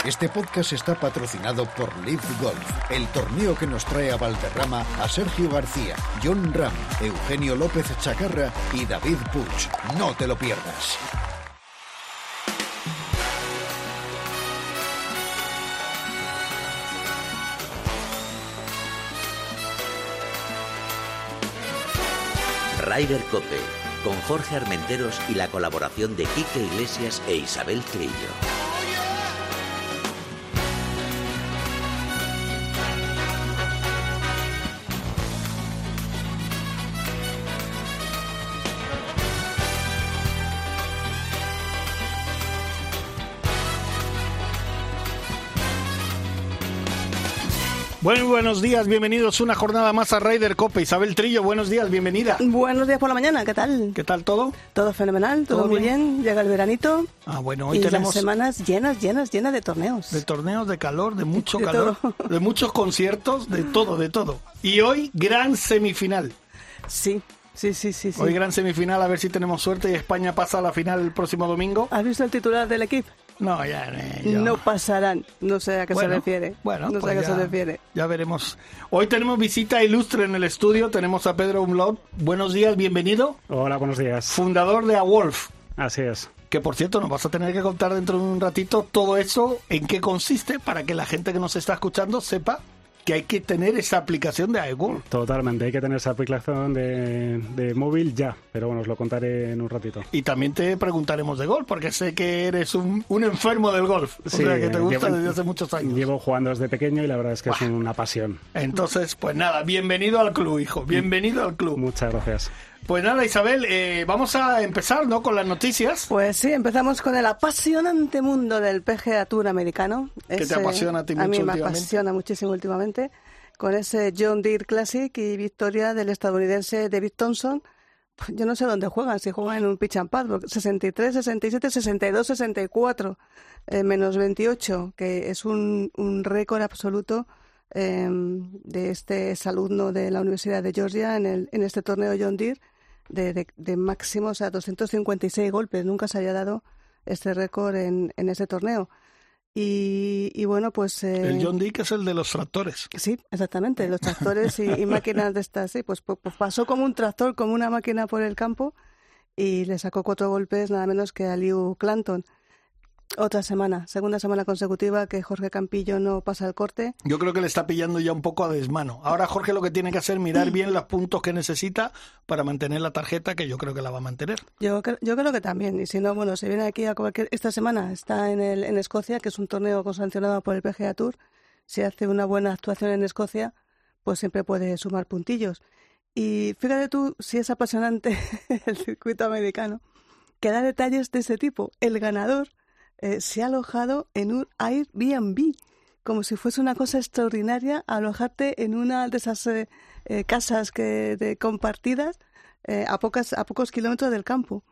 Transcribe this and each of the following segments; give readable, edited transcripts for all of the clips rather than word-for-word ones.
Este podcast está patrocinado por Live Golf, el torneo que nos trae a Valderrama a Sergio García, John Ram, Eugenio López Chacarra y David Puig. No te lo pierdas. Ryder Cope, con Jorge Armenteros y la colaboración de Quique Iglesias e Isabel Trillo. Bueno, buenos días, bienvenidos una jornada más a Ryder Cope. Isabel Trillo, buenos días, bienvenida. Buenos días por la mañana, ¿qué tal? ¿Qué tal todo? Todo fenomenal, todo muy bien. Llega el veranito. Bueno, hoy y tenemos las semanas llenas de torneos. De torneos, de calor, de mucho calor, de muchos conciertos, de todo. Y hoy, gran semifinal. Sí. Hoy gran semifinal, a ver si tenemos suerte y España pasa a la final el próximo domingo. ¿Has visto el titular del equipo? No, ya. No pasarán, no sé a qué se refiere. Bueno, no sé a qué se refiere. Ya veremos. Hoy tenemos visita ilustre en el estudio, tenemos a Pedro Umlaut. Buenos días, bienvenido. Hola, buenos días. Fundador de AWolf. Así es. Que por cierto, nos vas a tener que contar dentro de un ratito todo eso, en qué consiste, para que la gente que nos está escuchando sepa que hay que tener esa aplicación de AWolf. Totalmente, hay que tener esa aplicación de móvil ya, pero bueno, os lo contaré en un ratito. Y también te preguntaremos de golf, porque sé que eres un enfermo del golf, sí, o sea, que te gusta desde hace muchos años. Llevo jugando desde pequeño y la verdad es que es una pasión. Entonces, pues nada, bienvenido al club, hijo, bienvenido al club. Muchas gracias. Pues nada, Isabel, vamos a empezar, ¿no?, con las noticias. Pues sí, empezamos con el apasionante mundo del PGA Tour americano. ¿Qué te apasiona a ti mucho últimamente? A mí me apasiona muchísimo últimamente, con ese John Deere Classic y victoria del estadounidense David Thompson. Yo no sé dónde juegan, si juegan en un pitch and pad, 63, 67, 62, 64, menos 28, que es un récord absoluto de este exalumno de la Universidad de Georgia en este torneo John Deere, de máximo, o sea, 256 golpes. Nunca se había dado este récord en ese torneo. Y bueno, pues... el John Deere, que es el de los tractores. Sí, exactamente, los tractores y máquinas de estas, sí, pues pasó como un tractor, como una máquina por el campo y le sacó 4 golpes nada menos que a Liu Clanton. Segunda semana consecutiva que Jorge Campillo no pasa el corte. Yo creo que le está pillando ya un poco a desmano. Ahora Jorge lo que tiene que hacer es mirar bien los puntos que necesita para mantener la tarjeta, que yo creo que la va a mantener. Yo creo que también. Y si no, bueno, se viene aquí esta semana está en Escocia, que es un torneo sancionado por el PGA Tour. Si hace una buena actuación en Escocia, pues siempre puede sumar puntillos. Y fíjate tú si es apasionante el circuito americano, que da detalles de ese tipo. El ganador se ha alojado en un Airbnb, como si fuese una cosa extraordinaria alojarte en una de esas casas compartidas a pocos kilómetros del campo.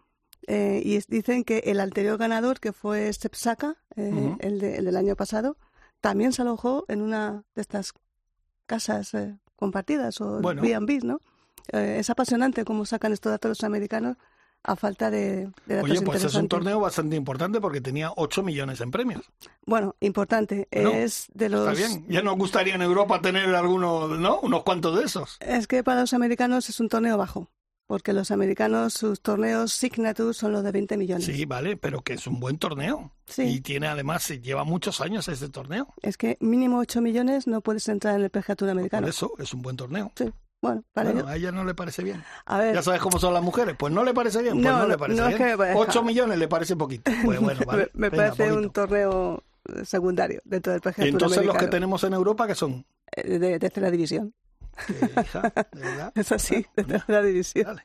Y dicen que el anterior ganador, que fue Sepp Saka, el del año pasado, también se alojó en una de estas casas compartidas o Airbnb, ¿no? Es apasionante cómo sacan estos datos los americanos a falta de datos. Oye, pues es un torneo bastante importante porque tenía 8 millones en premios. Bueno, importante. Bueno, es de los... Está bien. Ya nos gustaría en Europa tener algunos, ¿no?, unos cuantos de esos. Es que para los americanos es un torneo bajo, porque los americanos, sus torneos signature son los de 20 millones. Sí, vale, pero que es un buen torneo. Sí. Y tiene, además, lleva muchos años este torneo. Es que mínimo 8 millones no puedes entrar en el PGA Tour americano. Por eso, es un buen torneo. Sí. Bueno, a ella no le parece bien. A ver, ya sabes cómo son las mujeres. Pues no le parece bien. Pues no le parece bien. Es que 8 millones le parece poquito. Pues bueno, vale. me parece poquito. Un torneo secundario dentro del PGA Tour. Entonces los que tenemos en Europa, ¿qué son? De tercera división. Hija, ¿de verdad? Es así, de tercera división. Dale.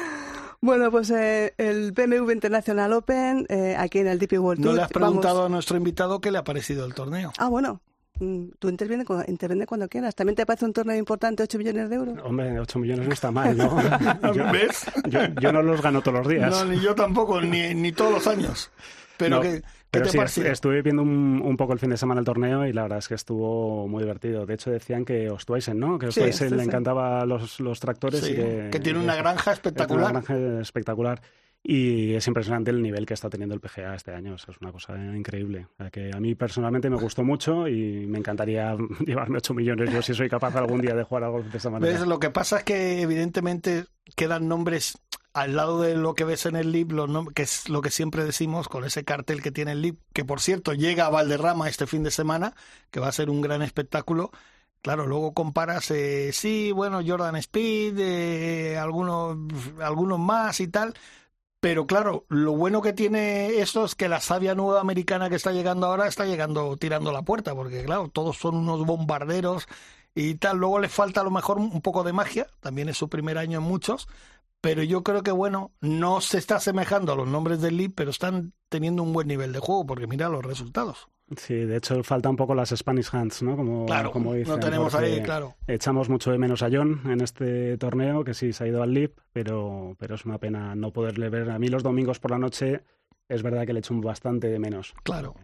Bueno, pues el BMW International Open, aquí en el DP World Tour. No le has preguntado a nuestro invitado qué le ha parecido el torneo. Ah, bueno. Tú interviene cuando quieras. ¿También te parece un torneo importante 8 millones de euros? Hombre, 8 millones no está mal, ¿no? ¿Ves? Yo no los gano todos los días. No, ni yo tampoco, ni todos los años. Pero no, ¿qué pero te sí, pareció? Estuve viendo un poco el fin de semana el torneo y la verdad es que estuvo muy divertido. De hecho decían que Osthuizen, ¿no? Que Osthuizen le encantaba los tractores. Sí, y que tiene una granja espectacular. Una granja espectacular. Y es impresionante el nivel que está teniendo el PGA este año. O sea, es una cosa increíble. O sea, que a mí personalmente me gustó mucho y me encantaría llevarme 8 millones yo si soy capaz algún día de jugar al golf de esa manera. ¿Ves? Lo que pasa es que evidentemente quedan nombres al lado de lo que ves en el LIV, que es lo que siempre decimos con ese cartel que tiene el LIV, que por cierto llega a Valderrama este fin de semana, que va a ser un gran espectáculo. Claro, luego comparas, Jordan Speed, algunos más y tal. Pero claro, lo bueno que tiene eso es que la savia nueva americana que está llegando ahora está llegando tirando la puerta, porque claro, todos son unos bombarderos y tal. Luego les falta a lo mejor un poco de magia, también es su primer año en muchos, pero yo creo que bueno, no se está asemejando a los nombres del LIV, pero están teniendo un buen nivel de juego, porque mira los resultados. Sí, de hecho falta un poco las Spanish Hands, ¿no? Como dicen, lo tenemos ahí, claro. Echamos mucho de menos a John en este torneo, que sí se ha ido al LIV, pero es una pena no poderle ver. A mí los domingos por la noche es verdad que le echo bastante de menos. Claro.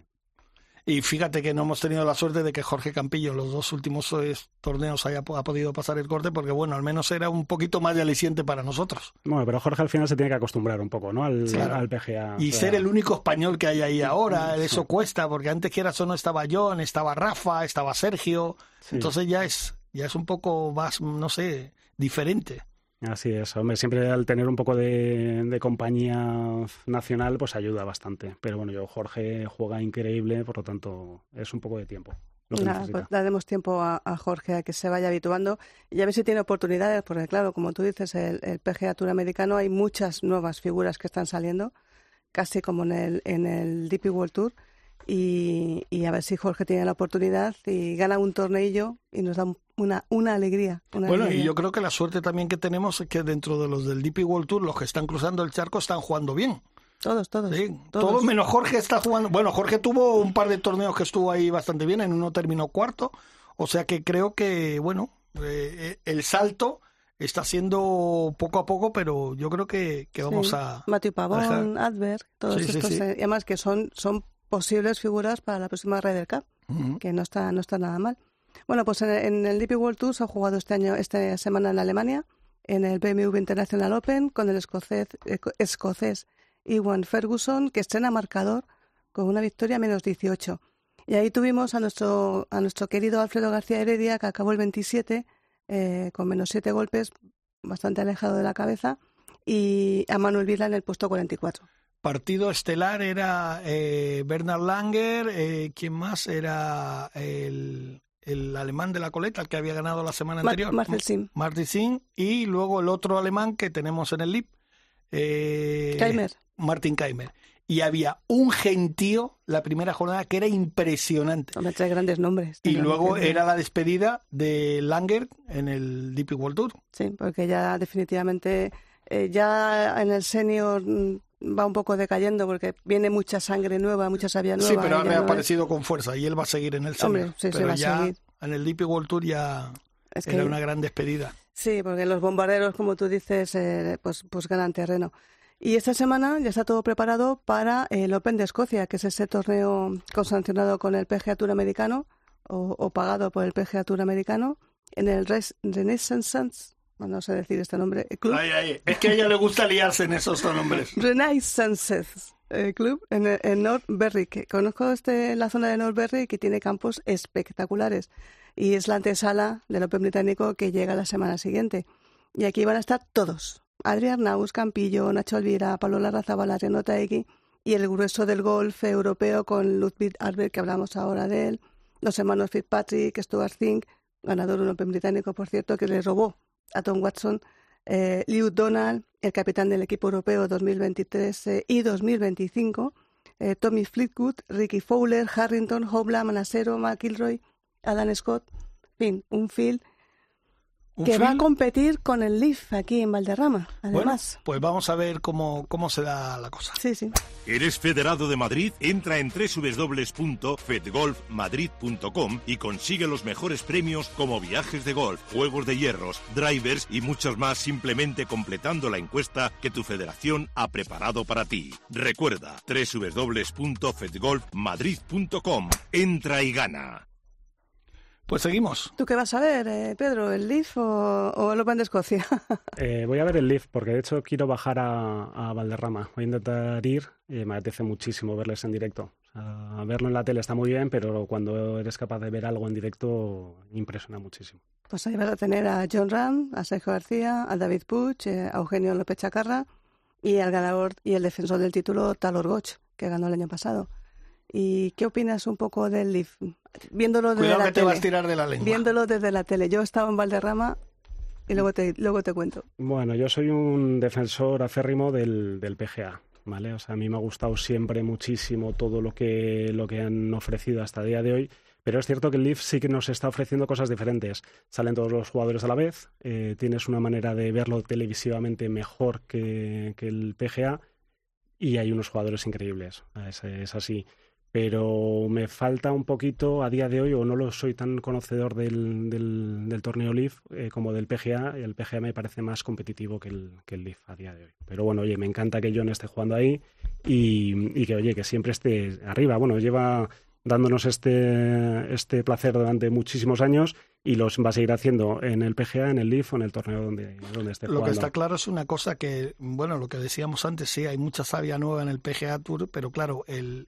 Y fíjate que no hemos tenido la suerte de que Jorge Campillo los 2 últimos torneos ha podido pasar el corte, porque bueno, al menos era un poquito más de aliciente para nosotros. Bueno, pero Jorge al final se tiene que acostumbrar un poco, ¿no? Al PGA. Y ser el único español que hay ahí ahora, eso cuesta, porque antes quieras o no estaba John, estaba Rafa, estaba Sergio, entonces ya es un poco más, no sé, diferente. Así es, hombre, siempre al tener un poco de compañía nacional pues ayuda bastante, pero bueno, Jorge juega increíble, por lo tanto es un poco de tiempo. Pues daremos tiempo a Jorge a que se vaya habituando y a ver si tiene oportunidades, porque claro, como tú dices, el PGA Tour americano hay muchas nuevas figuras que están saliendo, casi como en el DP World Tour, y a ver si Jorge tiene la oportunidad y gana un torneillo y nos da una alegría. Y yo creo que la suerte también que tenemos es que dentro de los del DP World Tour, los que están cruzando el charco están jugando bien. Todos. Sí, todos menos Jorge está jugando. Bueno, Jorge tuvo un par de torneos que estuvo ahí bastante bien, en uno terminó cuarto, o sea que creo que, el salto está siendo poco a poco, pero yo creo que vamos a... Matthew Pavón, Adver, todos estos, y además que son posibles figuras para la próxima Ryder Cup, que no está nada mal. Bueno, pues en el DP World Tour se ha jugado esta semana en Alemania, en el BMW International Open, con el escocés Ewan Ferguson, que estrena marcador con una victoria menos 18. Y ahí tuvimos a nuestro querido Alfredo García Heredia, que acabó el 27 con menos 7 golpes, bastante alejado de la cabeza, y a Manuel Vila en el puesto 44. Partido estelar era Bernard Langer, ¿quién más? Era el alemán de la coleta, el que había ganado la semana anterior. Martin Sim. Y luego el otro alemán que tenemos en el LIV, Martin Kaymer. Y había un gentío la primera jornada que era impresionante. Hombre, 3 grandes nombres. Y luego era la despedida de Langer en el DP World Tour. Sí, porque ya definitivamente ya en el senior va un poco decayendo porque viene mucha sangre nueva, mucha savia nueva. Sí, pero ha reaparecido con fuerza y él va a seguir en el senior. Hombre, sí, pero va ya a seguir. En el DP World Tour ya era una gran despedida. Sí, porque los bombarderos, como tú dices, pues ganan terreno. Y esta semana ya está todo preparado para el Open de Escocia, que es ese torneo consancionado con el PGA Tour americano o pagado por el PGA Tour americano en el Renaissance, no sé decir este nombre, club. Es que a ella le gusta liarse en esos nombres. Renaissance Club en North Berwick. Conozco la zona de North Berwick, que tiene campos espectaculares y es la antesala del Open británico que llega la semana siguiente. Y aquí van a estar todos. Adrián Naus, Campillo, Nacho Alvira, Pablo Larrazabal, Ariano Taegui y el grueso del golf europeo con Ludwig Arbel, que hablamos ahora de él, los hermanos Fitzpatrick, Stuart Singh, ganador de un Open británico, por cierto, que le robó a Tom Watson, Lew Donald, el capitán del equipo europeo 2023 y 2025, Tommy Fleetwood, Ricky Fowler, Harrington, Hobla, Manasero, McIlroy, Adam Scott, en fin, un field que va a competir con el LIV aquí en Valderrama, además. Bueno, pues vamos a ver cómo se da la cosa. Sí. ¿Eres federado de Madrid? Entra en www.fedgolfmadrid.com y consigue los mejores premios como viajes de golf, juegos de hierros, drivers y muchos más simplemente completando la encuesta que tu federación ha preparado para ti. Recuerda, www.fedgolfmadrid.com. Entra y gana. Pues seguimos. ¿Tú qué vas a ver, Pedro? ¿El Leaf o el Open de Escocia? Voy a ver el Leaf porque de hecho quiero bajar a Valderrama. Voy a intentar ir y me apetece muchísimo verles en directo. O sea, verlo en la tele está muy bien, pero cuando eres capaz de ver algo en directo impresiona muchísimo. Pues ahí vas a tener a Jon Rahm, a Sergio García, a David Puig, a Eugenio López Chacarra y al ganador y el defensor del título, Taylor Gooch, que ganó el año pasado. ¿Y qué opinas un poco del Leaf? Viéndolo desde Cuidado la que tele. te vas a tirar de la lengua. Viéndolo desde la tele. Yo he estado en Valderrama y luego te cuento. Bueno, yo soy un defensor acérrimo del PGA, ¿vale? O sea, a mí me ha gustado siempre muchísimo todo lo que han ofrecido hasta el día de hoy, pero es cierto que el Leaf sí que nos está ofreciendo cosas diferentes. Salen todos los jugadores a la vez, tienes una manera de verlo televisivamente mejor que el PGA y hay unos jugadores increíbles, es así. Pero me falta un poquito a día de hoy, o no lo soy tan conocedor del torneo Leaf como del PGA, y el PGA me parece más competitivo que el Leaf a día de hoy. Pero bueno, oye, me encanta que Jon esté jugando ahí y que, oye, que siempre esté arriba. Bueno, lleva dándonos este placer durante muchísimos años y los va a seguir haciendo en el PGA, en el Leaf o en el torneo donde esté jugando. Lo que está claro es una cosa que, bueno, lo que decíamos antes, sí, hay mucha savia nueva en el PGA Tour, pero claro,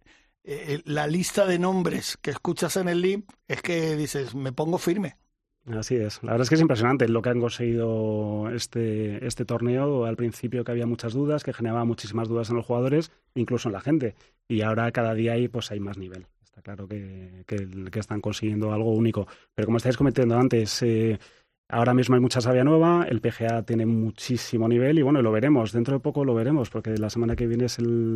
la lista de nombres que escuchas en el Leaf es que dices, me pongo firme. Así es. La verdad es que es impresionante lo que han conseguido este torneo. Al principio que había muchas dudas, que generaba muchísimas dudas en los jugadores, incluso en la gente. Y ahora cada día hay más nivel. Está claro que están consiguiendo algo único. Pero como estáis comentando antes, ahora mismo hay mucha savia nueva, el PGA tiene muchísimo nivel y bueno, lo veremos. Dentro de poco lo veremos, porque la semana que viene es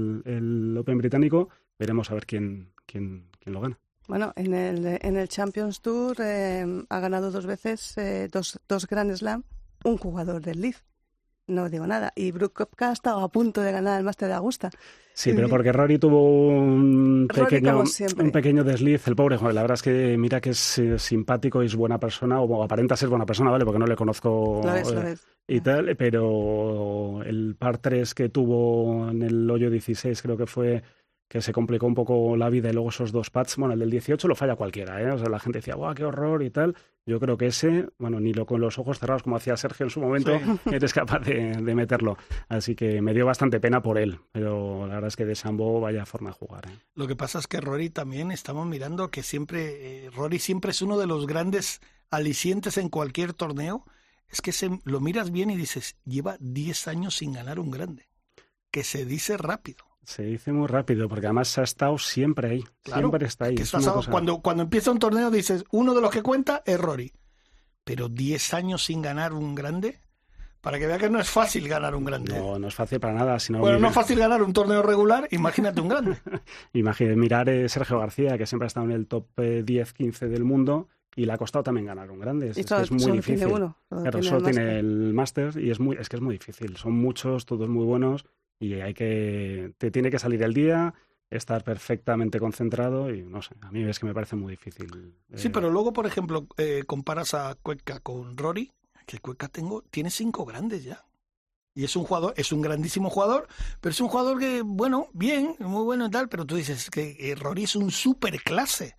el Open británico. Veremos a ver quién lo gana. Bueno, en el Champions Tour ha ganado 2 veces, dos Grand Slam, un jugador del Leaf. No digo nada. Y Brooke Koepka ha estado a punto de ganar el Máster de Augusta. Sí, pero porque Rory tuvo un pequeño desliz, el pobre. Joder, la verdad es que mira que es simpático y es buena persona, o aparenta ser buena persona, ¿vale? Porque no le conozco lo es. Y tal, pero el par 3 que tuvo en el hoyo 16 creo que fue, que se complicó un poco la vida, y luego esos 2 putts, bueno, el del 18 lo falla cualquiera, ¿eh? O sea, la gente decía, ¡guau, qué horror! Y tal. Yo creo que ese, bueno, ni con los ojos cerrados como hacía Sergio en su momento, sí, eres capaz de meterlo. Así que me dio bastante pena por él, pero la verdad es que DeChambeau vaya forma de jugar, ¿eh? Lo que pasa es que Rory también, estamos mirando que siempre, Rory siempre es uno de los grandes alicientes en cualquier torneo. Es que lo miras bien y dices, lleva 10 años sin ganar un grande, que se dice rápido. Se dice muy rápido, porque además ha estado siempre ahí. Claro, siempre está ahí. Cuando empieza un torneo dices, uno de los que cuenta es Rory. Pero 10 años sin ganar un grande, para que vea que no es fácil ganar un grande. No es fácil para nada. Bueno, no es fácil ganar un torneo regular, imagínate un grande. Imagínate, mirar Sergio García, que siempre ha estado en el top 10-15 del mundo, y le ha costado también ganar un grande. Es que es muy difícil. Claro, solo tiene el Masters y es que es muy difícil. Son muchos, todos muy buenos. Y te tiene que salir el día, estar perfectamente concentrado y no sé, a mí es que me parece muy difícil. Sí, pero luego, por ejemplo, comparas a Koepka con Rory, que Koepka tiene 5 grandes ya. Y es un grandísimo jugador, pero es un jugador que, bueno, bien, muy bueno y tal, pero tú dices que Rory es un superclase.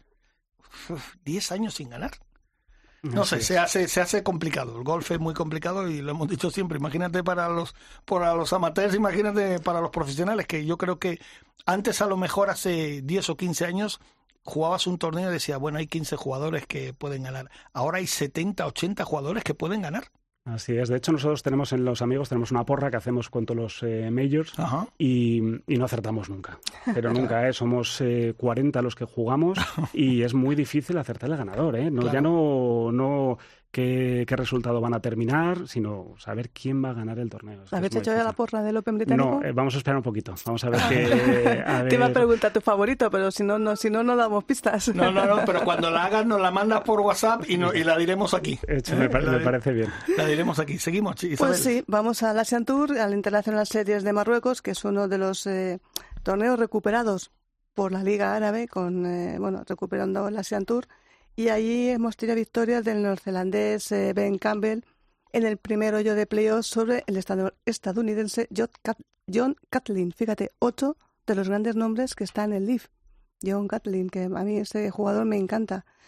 10 años sin ganar. No sé, se hace complicado. El golf es muy complicado y lo hemos dicho siempre. Imagínate para los amateurs, imagínate para los profesionales, que yo creo que antes, a lo mejor hace 10 o 15 años, jugabas un torneo y decías, bueno, hay 15 jugadores que pueden ganar. Ahora hay 70, 80 jugadores que pueden ganar. Así es. De hecho, nosotros tenemos en Los Amigos una porra que hacemos con todos los majors y no acertamos nunca. Pero nunca, somos 40 los que jugamos y es muy difícil acertar el ganador, ¿eh? No, claro. Ya no qué resultado van a terminar, sino saber quién va a ganar el torneo. ¿Habéis hecho ya la porra del Open británico? No, vamos a esperar un poquito. Vamos a ver qué... Te iba a preguntar tu favorito, pero si no damos pistas. No, pero cuando la hagas nos la mandas por WhatsApp y la diremos aquí. Hecho, me parece bien. La diremos aquí. Seguimos, Isabel. Pues sí, vamos al Asian Tour, al International Series de Marruecos, que es uno de los torneos recuperados por la Liga Árabe, recuperando el Asian Tour. Y allí hemos tenido victorias del neozelandés Ben Campbell en el primer hoyo de playoff sobre el estadounidense John Catlin. Fíjate, 8 de los grandes nombres que está en el Leaf. John Catlin, que a mí ese jugador me encanta.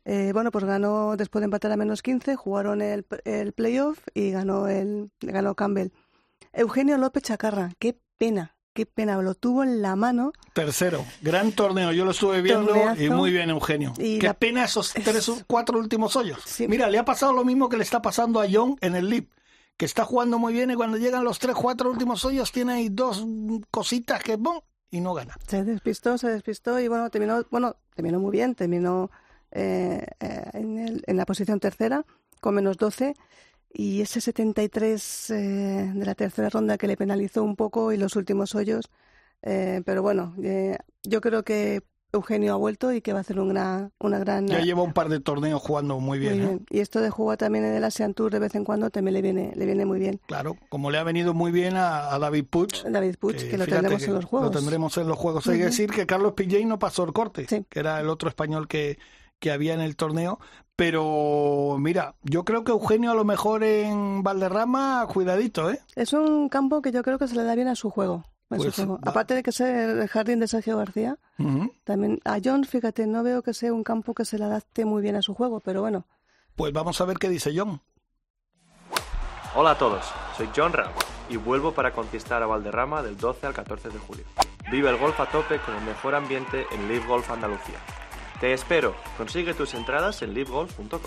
Bueno, pues ganó después de empatar a menos 15, jugaron el playoff y ganó Campbell. Eugenio López Chacarra, qué pena, lo tuvo en la mano. Tercero, gran torneo, yo lo estuve viendo. Torneazo. Y muy bien, Eugenio. Y qué pena esos 3 o 4 últimos hoyos. Sí. Mira, le ha pasado lo mismo que le está pasando a John en el LIV, que está jugando muy bien y cuando llegan los 3 o 4 últimos hoyos tiene ahí 2 cositas que ¡bum! Y no gana. Se despistó y bueno, terminó muy bien, terminó en la posición tercera con menos 12. Y ese 73 de la tercera ronda que le penalizó un poco y los últimos hoyos. Pero bueno, yo creo que Eugenio ha vuelto y que va a hacer una gran... Ya lleva un par de torneos jugando muy bien. Muy bien. Y esto de jugar también en el Asian Tour de vez en cuando también le viene muy bien. Claro, como le ha venido muy bien a David Puig. David Puig, que lo tendremos en los juegos. Lo tendremos en los juegos. Hay que decir que Carlos Pillay no pasó el corte, sí, que era el otro español que había en el torneo, pero mira, yo creo que Eugenio a lo mejor en Valderrama, cuidadito, ¿eh? Es un campo que yo creo que se le da bien a su juego. Aparte de que sea el jardín de Sergio García, también a John, fíjate, no veo que sea un campo que se le adapte muy bien a su juego, pero bueno. Pues vamos a ver qué dice John. Hola a todos, soy John Ram y vuelvo para conquistar a Valderrama del 12 al 14 de julio. Vive el golf a tope con el mejor ambiente en LIV Golf Andalucía. Te espero. Consigue tus entradas en livegolf.com.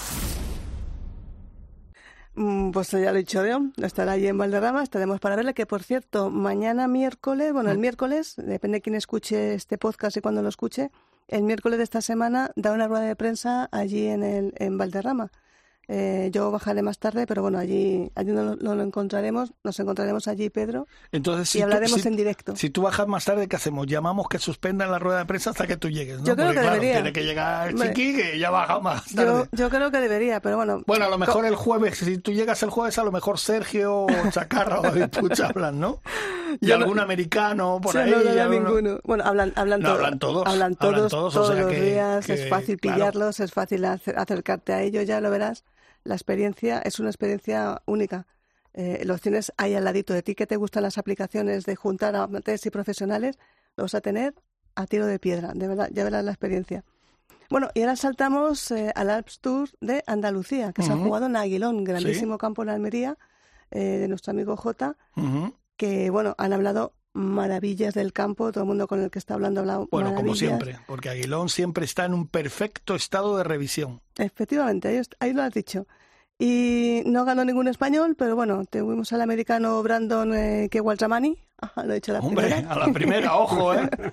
Pues ya lo he dicho yo, estará allí en Valderrama, estaremos para verle, que por cierto, mañana miércoles, el miércoles, depende de quién escuche este podcast y cuándo lo escuche, el miércoles de esta semana da una rueda de prensa allí en Valderrama. Yo bajaré más tarde, pero bueno, allí nos encontraremos allí, Pedro. Entonces, y hablaremos en directo. Si tú bajas más tarde, ¿qué hacemos? Llamamos que suspendan la rueda de prensa hasta que tú llegues, ¿no? Yo creo que debería. Tiene que llegar el Chiqui, que ya baja más tarde. Yo creo que debería, pero bueno. Bueno, a lo mejor el jueves, si tú llegas el jueves, a lo mejor Sergio, Chacarra o David Puig hablan, ¿no? Y algún americano por ahí. No, ninguno. Bueno, hablan todos. Hablan todos o sea, los días, es fácil pillarlos, es fácil acercarte a ellos, ya lo verás. La experiencia es una experiencia única. Los tienes ahí al ladito de ti, que te gustan las aplicaciones de juntar a amateurs y profesionales, lo vas a tener a tiro de piedra, de verdad, ya verás la experiencia. Bueno, y ahora saltamos al Alps Tour de Andalucía, que se ha jugado en Aguilón, grandísimo campo en Almería, de nuestro amigo Jota, que bueno, han hablado maravillas del campo, todo el mundo con el que está hablado bueno, maravillas. Como siempre, porque Aguilón siempre está en un perfecto estado de revisión. Efectivamente, ahí lo has dicho. Y no ganó ningún español, pero bueno, tuvimos al americano Brandon Kewaltramani, lo he dicho a la primera. Hombre, a la primera, ojo,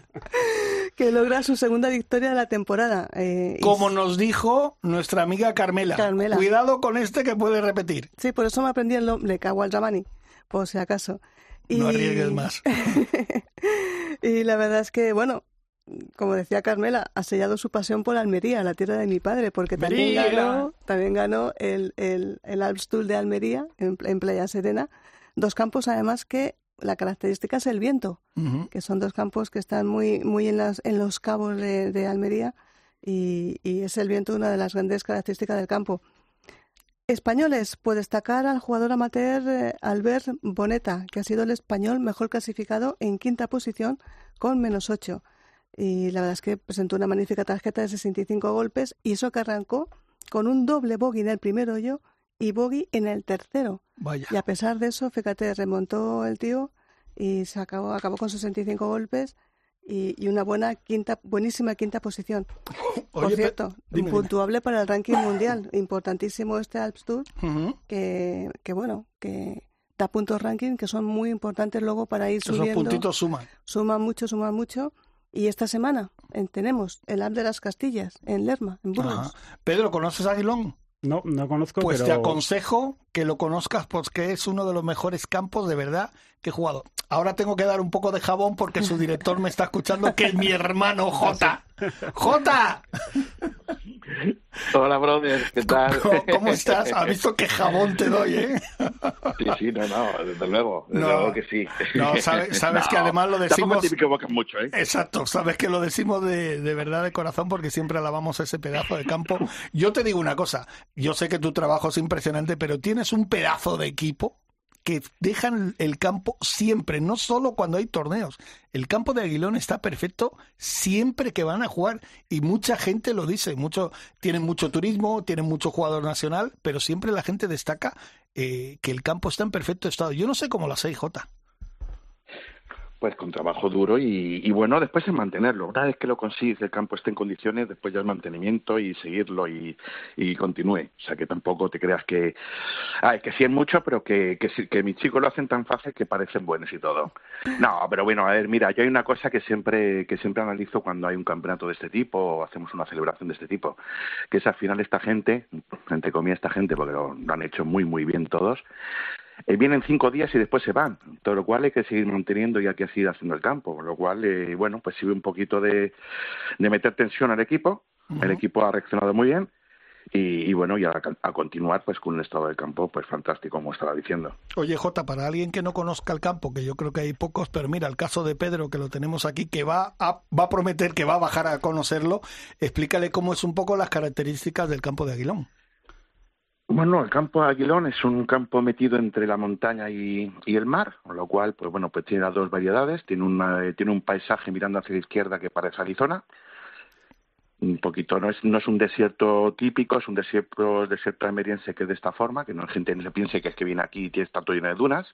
que logra su segunda victoria de la temporada. Como nos dijo nuestra amiga Carmela, cuidado con este que puede repetir. Sí, por eso me aprendí el nombre, Kewaltramani, por si acaso. No arriesgues más. Y la verdad es que, bueno, como decía Carmela, ha sellado su pasión por Almería, la tierra de mi padre, porque también ganó el Alps Tour de Almería en Playa Serena. 2 campos, además, que la característica es el viento, que son 2 campos que están muy en los cabos de Almería y es el viento una de las grandes características del campo. Españoles, pues destacar al jugador amateur Albert Boneta, que ha sido el español mejor clasificado en 5ª posición con menos 8. Y la verdad es que presentó una magnífica tarjeta de 65 golpes y eso que arrancó con un doble bogey en el primer hoyo y bogey en el tercero. Vaya. Y a pesar de eso, fíjate, remontó el tío y se acabó con 65 golpes y una buenísima quinta posición. Por cierto, puntuable para el ranking mundial, importantísimo este Alps Tour, que da puntos ranking que son muy importantes luego para ir subiendo. Esos puntitos suman mucho. Y esta semana tenemos el Alps de las Castillas en Lerma, en Burgos. Pedro, ¿conoces Aguilón? No conozco, pues pero... te aconsejo que lo conozcas porque es uno de los mejores campos de verdad que he jugado. Ahora tengo que dar un poco de jabón porque su director me está escuchando, que es mi hermano Jota. ¡Jota! Hola, brother, ¿qué tal? ¿Cómo estás? ¿Has visto qué jabón te doy, Sí, desde luego que sí. No, sabes que además lo decimos... Tampoco te equivocas mucho, Exacto, sabes que lo decimos de verdad, de corazón, porque siempre alabamos ese pedazo de campo. Yo te digo una cosa, yo sé que tu trabajo es impresionante, pero tienes un pedazo de equipo que dejan el campo siempre, no solo cuando hay torneos. El campo de Aguilón está perfecto siempre que van a jugar y mucha gente lo dice, tienen mucho turismo, tienen mucho jugador nacional, pero siempre la gente destaca que el campo está en perfecto estado. Yo no sé cómo lo hacéis, Jota. Pues con trabajo duro y bueno, después es mantenerlo. Una vez que lo consigues, el campo esté en condiciones, después ya es mantenimiento y seguirlo y continúe. O sea, que tampoco te creas que sí es mucho, pero que mis chicos lo hacen tan fácil que parecen buenos y todo. No, pero bueno, a ver, mira, yo hay una cosa que siempre analizo cuando hay un campeonato de este tipo o hacemos una celebración de este tipo, que es al final esta gente, entre comillas esta gente, porque lo han hecho muy, muy bien todos, vienen 5 días y después se van, todo lo cual hay que seguir manteniendo y hay que seguir haciendo el campo, con lo cual, bueno, pues sirve un poquito de meter tensión al equipo. Uh-huh. El equipo ha reaccionado muy bien y bueno, y a continuar pues con un estado del campo pues fantástico, como estaba diciendo. Oye, Jota, para alguien que no conozca el campo, que yo creo que hay pocos, pero mira, el caso de Pedro, que lo tenemos aquí, que va a prometer que va a bajar a conocerlo, explícale cómo es un poco las características del campo de Aguilón. Bueno, el campo de Aguilón es un campo metido entre la montaña y el mar, con lo cual, pues bueno, pues tiene las dos variedades. Tiene un paisaje mirando hacia la izquierda que parece Arizona. Un poquito, no es un desierto típico, es un desierto almeriense que es de esta forma, que no la gente no se piense que es que viene aquí y está todo lleno de dunas.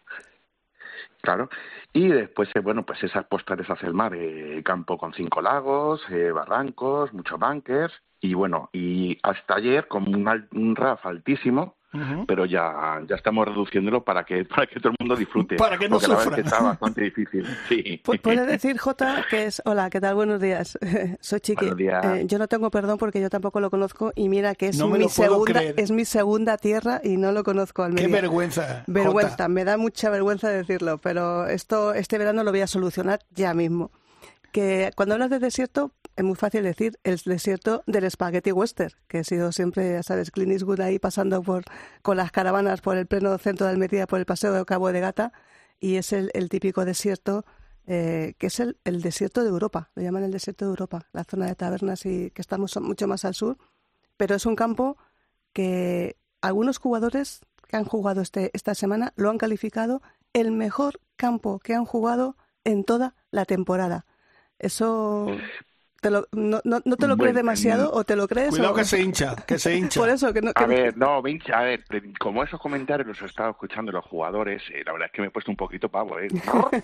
Claro. Y después, bueno, pues esas postales hacia el mar, campo con 5 lagos, barrancos, muchos bunkers. Y bueno, y hasta ayer con un RAF altísimo, uh-huh, pero ya estamos reduciéndolo para que todo el mundo disfrute. Para que no sufra. La verdad es que está bastante difícil. Sí. ¿Puedes decir, Jota, que es... Hola, ¿qué tal? Buenos días. Soy Chiqui. Buenos días. Yo no tengo perdón porque yo tampoco lo conozco y mira que es, no es mi segunda tierra y no lo conozco al medio. ¡Qué vergüenza! Vergüenza, Jota. Me da mucha vergüenza decirlo, pero este verano lo voy a solucionar ya mismo. Que cuando hablas de desierto, es muy fácil decir el desierto del Spaghetti Western, que he sido siempre, ya sabes, Clint Eastwood ahí pasando con las caravanas por el pleno centro de Almería, por el paseo de Cabo de Gata, y es el típico desierto, que es el desierto de Europa, lo llaman el desierto de Europa, la zona de tabernas y que estamos mucho más al sur, pero es un campo que algunos jugadores que han jugado esta semana lo han calificado el mejor campo que han jugado en toda la temporada. Eso... ¿No te lo crees demasiado o te lo crees? Cuidado que se hincha. Por eso, A ver, como esos comentarios los he estado escuchando los jugadores, la verdad es que me he puesto un poquito pavo, ¿eh?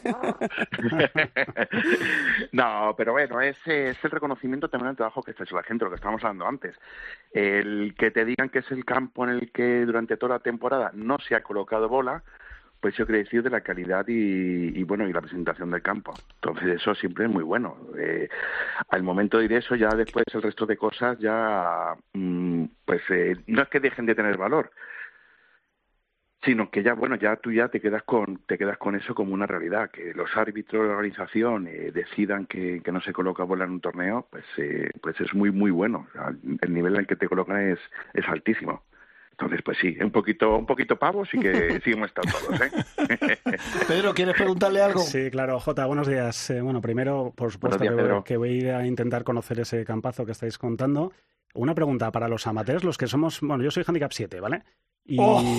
No, pero bueno, es el reconocimiento también al trabajo que está hecho la gente, lo que estábamos hablando antes. El que te digan que es el campo en el que durante toda la temporada no se ha colocado bola, pues yo quiero decir de la calidad y bueno, y la presentación del campo. Entonces eso siempre es muy bueno. Al momento de ir eso, ya después el resto de cosas ya, no es que dejen de tener valor, sino que ya, bueno, ya tú ya te quedas con eso como una realidad, que los árbitros de la organización decidan que no se coloca bola en un torneo, pues es muy, muy bueno. O sea, el nivel en el que te colocan es altísimo. Entonces, pues sí, un poquito pavos y que sí hemos estado todos, ¿eh? Pedro, ¿quieres preguntarle algo? Sí, claro. Jota, buenos días. Bueno, primero, por supuesto, que voy a ir a intentar conocer ese campazo que estáis contando. Una pregunta para los amateurs, los que somos... Bueno, yo soy handicap 7, ¿vale? Y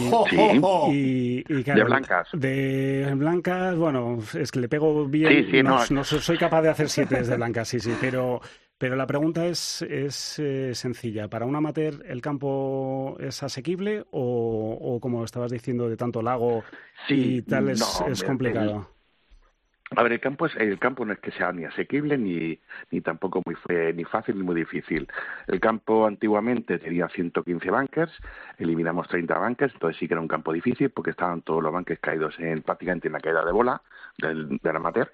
claro, de blancas. De blancas, bueno, es que le pego bien. Sí, no soy capaz de hacer 7 desde blancas, sí, pero la pregunta es sencilla. ¿Para un amateur el campo es asequible o como estabas diciendo, de tanto lago y tal, es complicado? A ver, el campo no es que sea ni asequible ni tampoco ni fácil ni muy difícil. El campo antiguamente tenía 115 bunkers, eliminamos 30 bunkers, entonces sí que era un campo difícil porque estaban todos los bunkers caídos prácticamente en la caída de bola del amateur.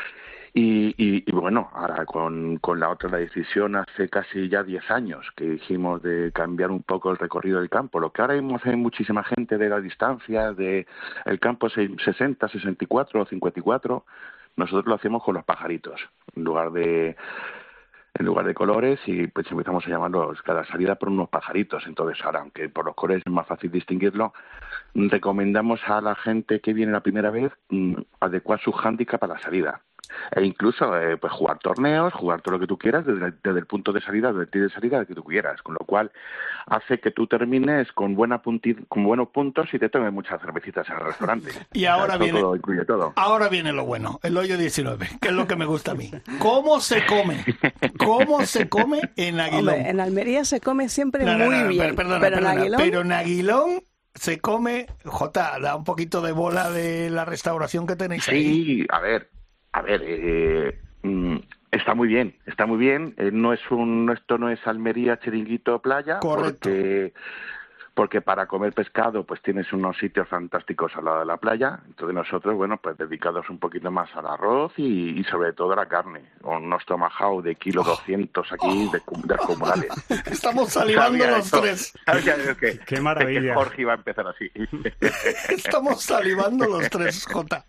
Y bueno, ahora con la decisión hace casi ya 10 años que dijimos de cambiar un poco el recorrido del campo. Lo que ahora mismo hace muchísima gente de las distancias, de el campo 60, 64 o 54, nosotros lo hacemos con los pajaritos, en lugar de colores, y pues empezamos a llamarlos cada salida por unos pajaritos. Entonces ahora, aunque por los colores es más fácil distinguirlo, recomendamos a la gente que viene la primera vez adecuar su hándicap a la salida. E incluso pues jugar torneos, jugar todo lo que tú quieras desde el punto de salida, desde el tee de salida que tú quieras, con lo cual hace que tú termines con buenos puntos y te tomes muchas cervecitas en el restaurante. Y ahora viene, todo incluye todo. Ahora viene lo bueno, el hoyo 19, que es lo que me gusta a mí. ¿Cómo se come? ¿Cómo se come en Aguilón? Hombre, en Almería se come siempre muy bien, pero en Aguilón se come, Jota, da un poquito de bola de la restauración que tenéis ahí. Sí, a ver, está muy bien. Esto no es Almería, chiringuito, playa. Correcto. Porque para comer pescado pues tienes unos sitios fantásticos al lado de la playa. Entonces nosotros, bueno, pues dedicados un poquito más al arroz y sobre todo a la carne. Unos tomahawk de kilo 200 aquí de comunales. Estamos salivando los tres. Qué maravilla. Que Jorge iba a empezar así. Estamos salivando los tres, Jota.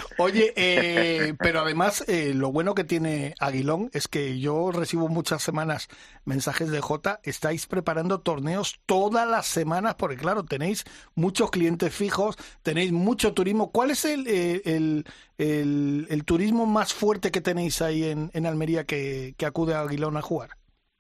Oye, pero además lo bueno que tiene Aguilón es que yo recibo muchas semanas mensajes de Jota. Estáis preparando torneos todas las semanas porque claro, tenéis muchos clientes fijos, tenéis mucho turismo. ¿Cuál es el turismo más fuerte que tenéis ahí en Almería que acude a Aguilón a jugar?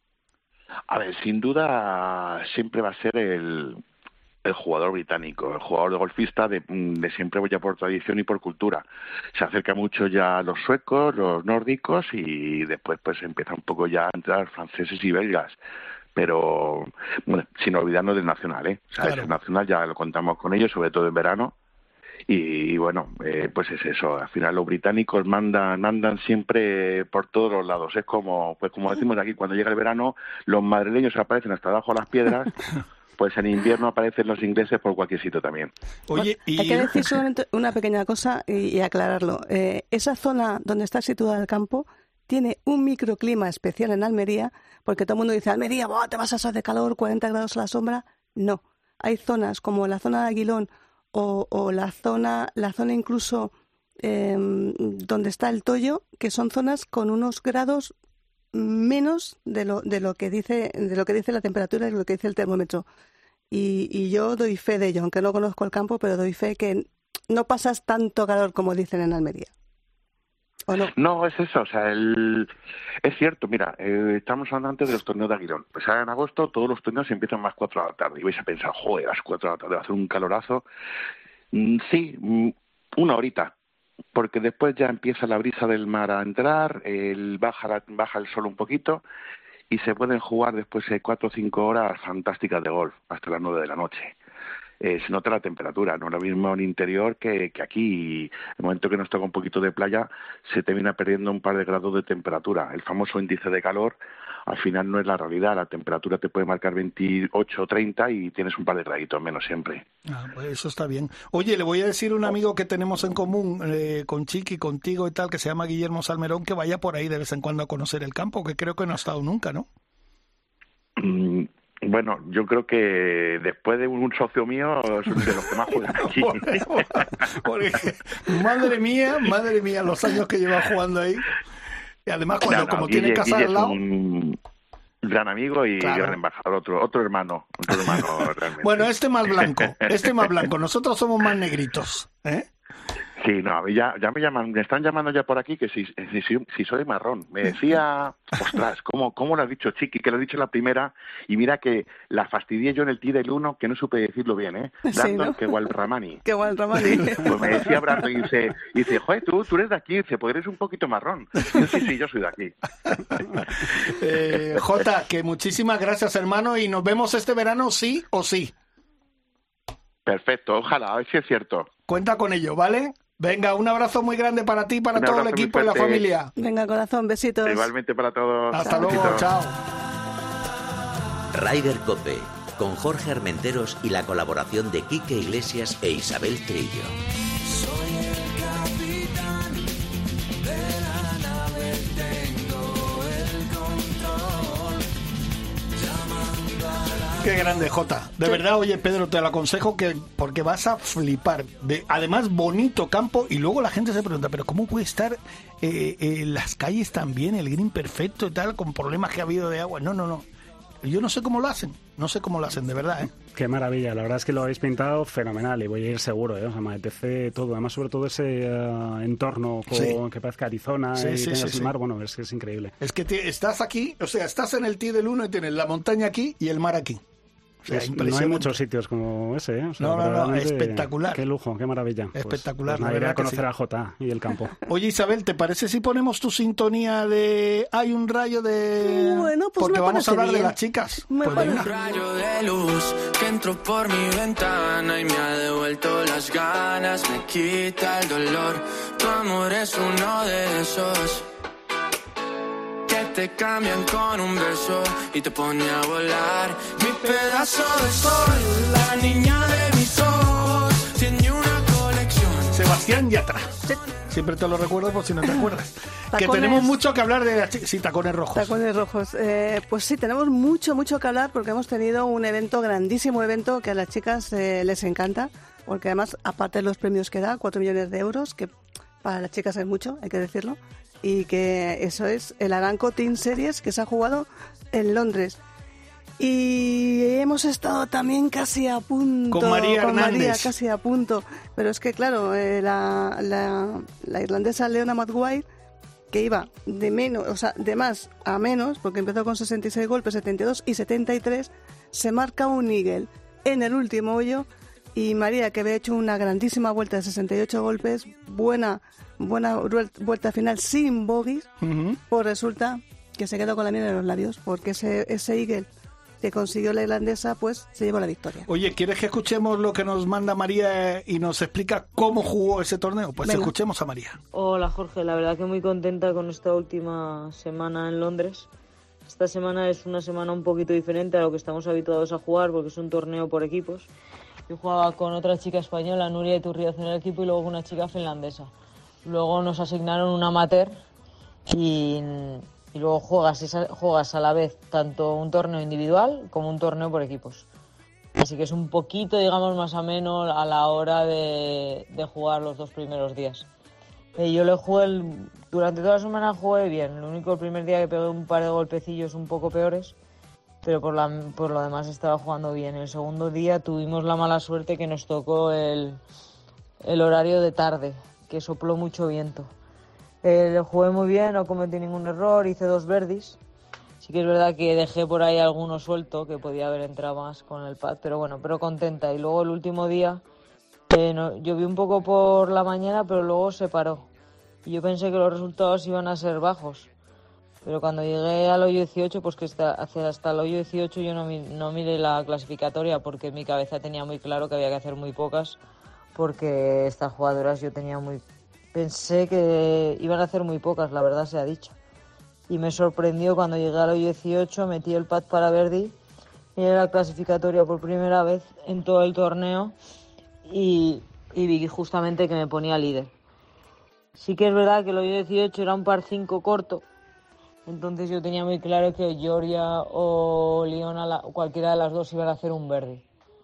A ver, sin duda siempre va a ser el jugador británico, el jugador de golfista de siempre ya por tradición y por cultura. Se acerca mucho ya los suecos, los nórdicos y después pues empieza un poco ya a entrar franceses y belgas. Pero bueno, sin olvidarnos del nacional, O sea, claro. El nacional ya lo contamos con ellos, sobre todo en verano. Y bueno, pues es eso. Al final los británicos mandan siempre por todos los lados. Es como decimos aquí, cuando llega el verano, los madrileños aparecen hasta abajo de las piedras. Pues en invierno aparecen los ingleses por cualquier sitio también. Oye, hay que decir solamente una pequeña cosa y aclararlo. Esa zona donde está situado el campo tiene un microclima especial en Almería, porque todo el mundo dice, Almería, ¡buah, te vas a hacer de calor, 40 grados a la sombra! No, hay zonas como la zona de Aguilón o la zona incluso donde está el Toyo, que son zonas con unos grados menos de lo que dice la temperatura y de lo que dice el termómetro. Y yo doy fe de ello, aunque no conozco el campo, pero doy fe que no pasas tanto calor como dicen en Almería. ¿O no? No, es eso, o sea, es cierto, mira, estamos hablando antes de los torneos de Aguilón. Pues ahora en agosto todos los torneos empiezan a las 4 de la tarde y vais a pensar, joder, a las 4 de la tarde va a hacer un calorazo. Sí, una horita, porque después ya empieza la brisa del mar a entrar, baja el sol un poquito y se pueden jugar después 4 o 5 horas fantásticas de golf hasta las 9 de la noche. Se nota la temperatura, no es lo mismo en interior que aquí. En el momento que nos toca un poquito de playa, se termina perdiendo un par de grados de temperatura. El famoso índice de calor, al final no es la realidad. La temperatura te puede marcar 28 o 30 y tienes un par de graditos menos siempre. Pues eso está bien. Oye, le voy a decir a un amigo que tenemos en común, con Chiqui, contigo y tal, que se llama Guillermo Salmerón, que vaya por ahí de vez en cuando a conocer el campo, que creo que no ha estado nunca, ¿no? Bueno, yo creo que después de un socio mío es de los que más juegan aquí. Porque, madre mía, los años que lleva jugando ahí. Y además, como tiene casa al lado. Es un gran amigo y claro. Gran embajador, otro hermano realmente. Bueno, este más blanco. Nosotros somos más negritos, ¿eh? Sí, no, ya me están llamando ya por aquí que si soy marrón. Me decía, ostras, ¿cómo lo has dicho, Chiqui? Que lo he dicho en la primera y mira que la fastidié yo en el tee del 1 que no supe decirlo bien, ¿eh? Sí, Brandon, ¿no? que Gualramani. Que Gualramani. Pues me decía Brandon y dice, joder, tú eres de aquí, dice, pues eres un poquito marrón. Sí, yo soy de aquí. Jota, que muchísimas gracias, hermano, y nos vemos este verano sí o sí. Perfecto, ojalá, a ver si es cierto. Cuenta con ello, ¿vale? Venga, un abrazo muy grande para ti, para todo el equipo y la familia. Venga, corazón, besitos. Igualmente para todos. Hasta luego, chao. Ryder Cope, con Jorge Armenteros y la colaboración de Quique Iglesias e Isabel Trillo. Soy el capitán de la nave, tengo el control, llamando a la... Qué grande, Jota. De verdad, oye, Pedro, te lo aconsejo porque vas a flipar. Además, bonito campo. Y luego la gente se pregunta, ¿pero cómo puede estar las calles tan bien, el green perfecto y tal, con problemas que ha habido de agua? No. Yo no sé cómo lo hacen, de verdad, ¿eh? Qué maravilla, la verdad es que lo habéis pintado fenomenal y voy a ir seguro, ¿eh? O sea, me apetece todo, además sobre todo ese entorno que parezca Arizona y tengas el mar, bueno, es que es increíble. Es que estás aquí, o sea, estás en el Tee del 1 y tienes la montaña aquí y el mar aquí. O sea, no hay muchos sitios como ese, ¿eh? O sea, no, espectacular. Qué lujo, qué maravilla. Espectacular. Pues nadie va a conocer a Jota y el campo. Oye, Isabel, ¿te parece si ponemos tu sintonía de Hay un rayo de...? Bueno, pues porque me vamos a hablar parece de bien. las chicas. Me Pues parece venga. Un rayo de luz que entró por mi ventana y me ha devuelto las ganas, me quita el dolor. Tu amor es uno de esos que te cambian con un beso y te pone a volar. Mi pedazo de sol, la niña de mis ojos, tiene una colección. Sebastián Yatra. Siempre te lo recuerdo por si no te acuerdas. Que tenemos mucho que hablar de las chicas. Sí, tacones rojos. Tacones rojos. Pues sí, tenemos mucho que hablar porque hemos tenido un evento, grandísimo evento, que a las chicas les encanta. Porque además, aparte de los premios que da, 4 millones de euros, que para las chicas es mucho, hay que decirlo. Y que eso es el Aramco Team Series que se ha jugado en Londres. Y hemos estado también casi a punto. Con María Hernández. Casi a punto. Pero es que, claro, la irlandesa Leona Maguire, que iba de más a menos, porque empezó con 66 golpes, 72 y 73, se marca un eagle en el último hoyo. Y María, que había hecho una grandísima vuelta de 68 golpes, buena vuelta final sin bogies, pues resulta que se quedó con la miel en los labios, porque ese eagle que consiguió la irlandesa, pues se llevó la victoria. Oye, ¿quieres que escuchemos lo que nos manda María y nos explica cómo jugó ese torneo? Pues venga, escuchemos a María. Hola Jorge, la verdad que muy contenta con esta última semana en Londres. Esta semana es una semana un poquito diferente a lo que estamos habituados a jugar, porque es un torneo por equipos. Yo jugaba con otra chica española, Nuria Iturrioz, en el equipo, y luego con una chica finlandesa. Luego nos asignaron un amateur y luego juegas a la vez tanto un torneo individual como un torneo por equipos. Así que es un poquito, digamos, más ameno a la hora de jugar los 2 primeros días. Yo le jugué, durante toda la semana jugué bien. Lo único, el primer día que pegué un par de golpecillos un poco peores, pero por lo demás estaba jugando bien. El segundo día tuvimos la mala suerte que nos tocó el horario de tarde, que sopló mucho viento. Jugué muy bien, no cometí ningún error, hice 2 birdies. Sí que es verdad que dejé por ahí alguno suelto, que podía haber entrado más con el pad, pero bueno, pero contenta. Y luego el último día llovió un poco por la mañana, pero luego se paró. Y yo pensé que los resultados iban a ser bajos. Pero cuando llegué al hoyo 18, pues que hasta el hoyo 18 yo no miré la clasificatoria, porque en mi cabeza tenía muy claro que había que hacer muy pocas, porque estas jugadoras pensé que iban a hacer muy pocas, la verdad sea dicho. Y me sorprendió cuando llegué al hoyo 18, metí el pad para birdie, miré la clasificatoria por primera vez en todo el torneo y vi justamente que me ponía líder. Sí que es verdad que el hoyo 18 era un par 5 corto, entonces yo tenía muy claro que Georgia o Leona, cualquiera de las dos, iban a hacer un birdie.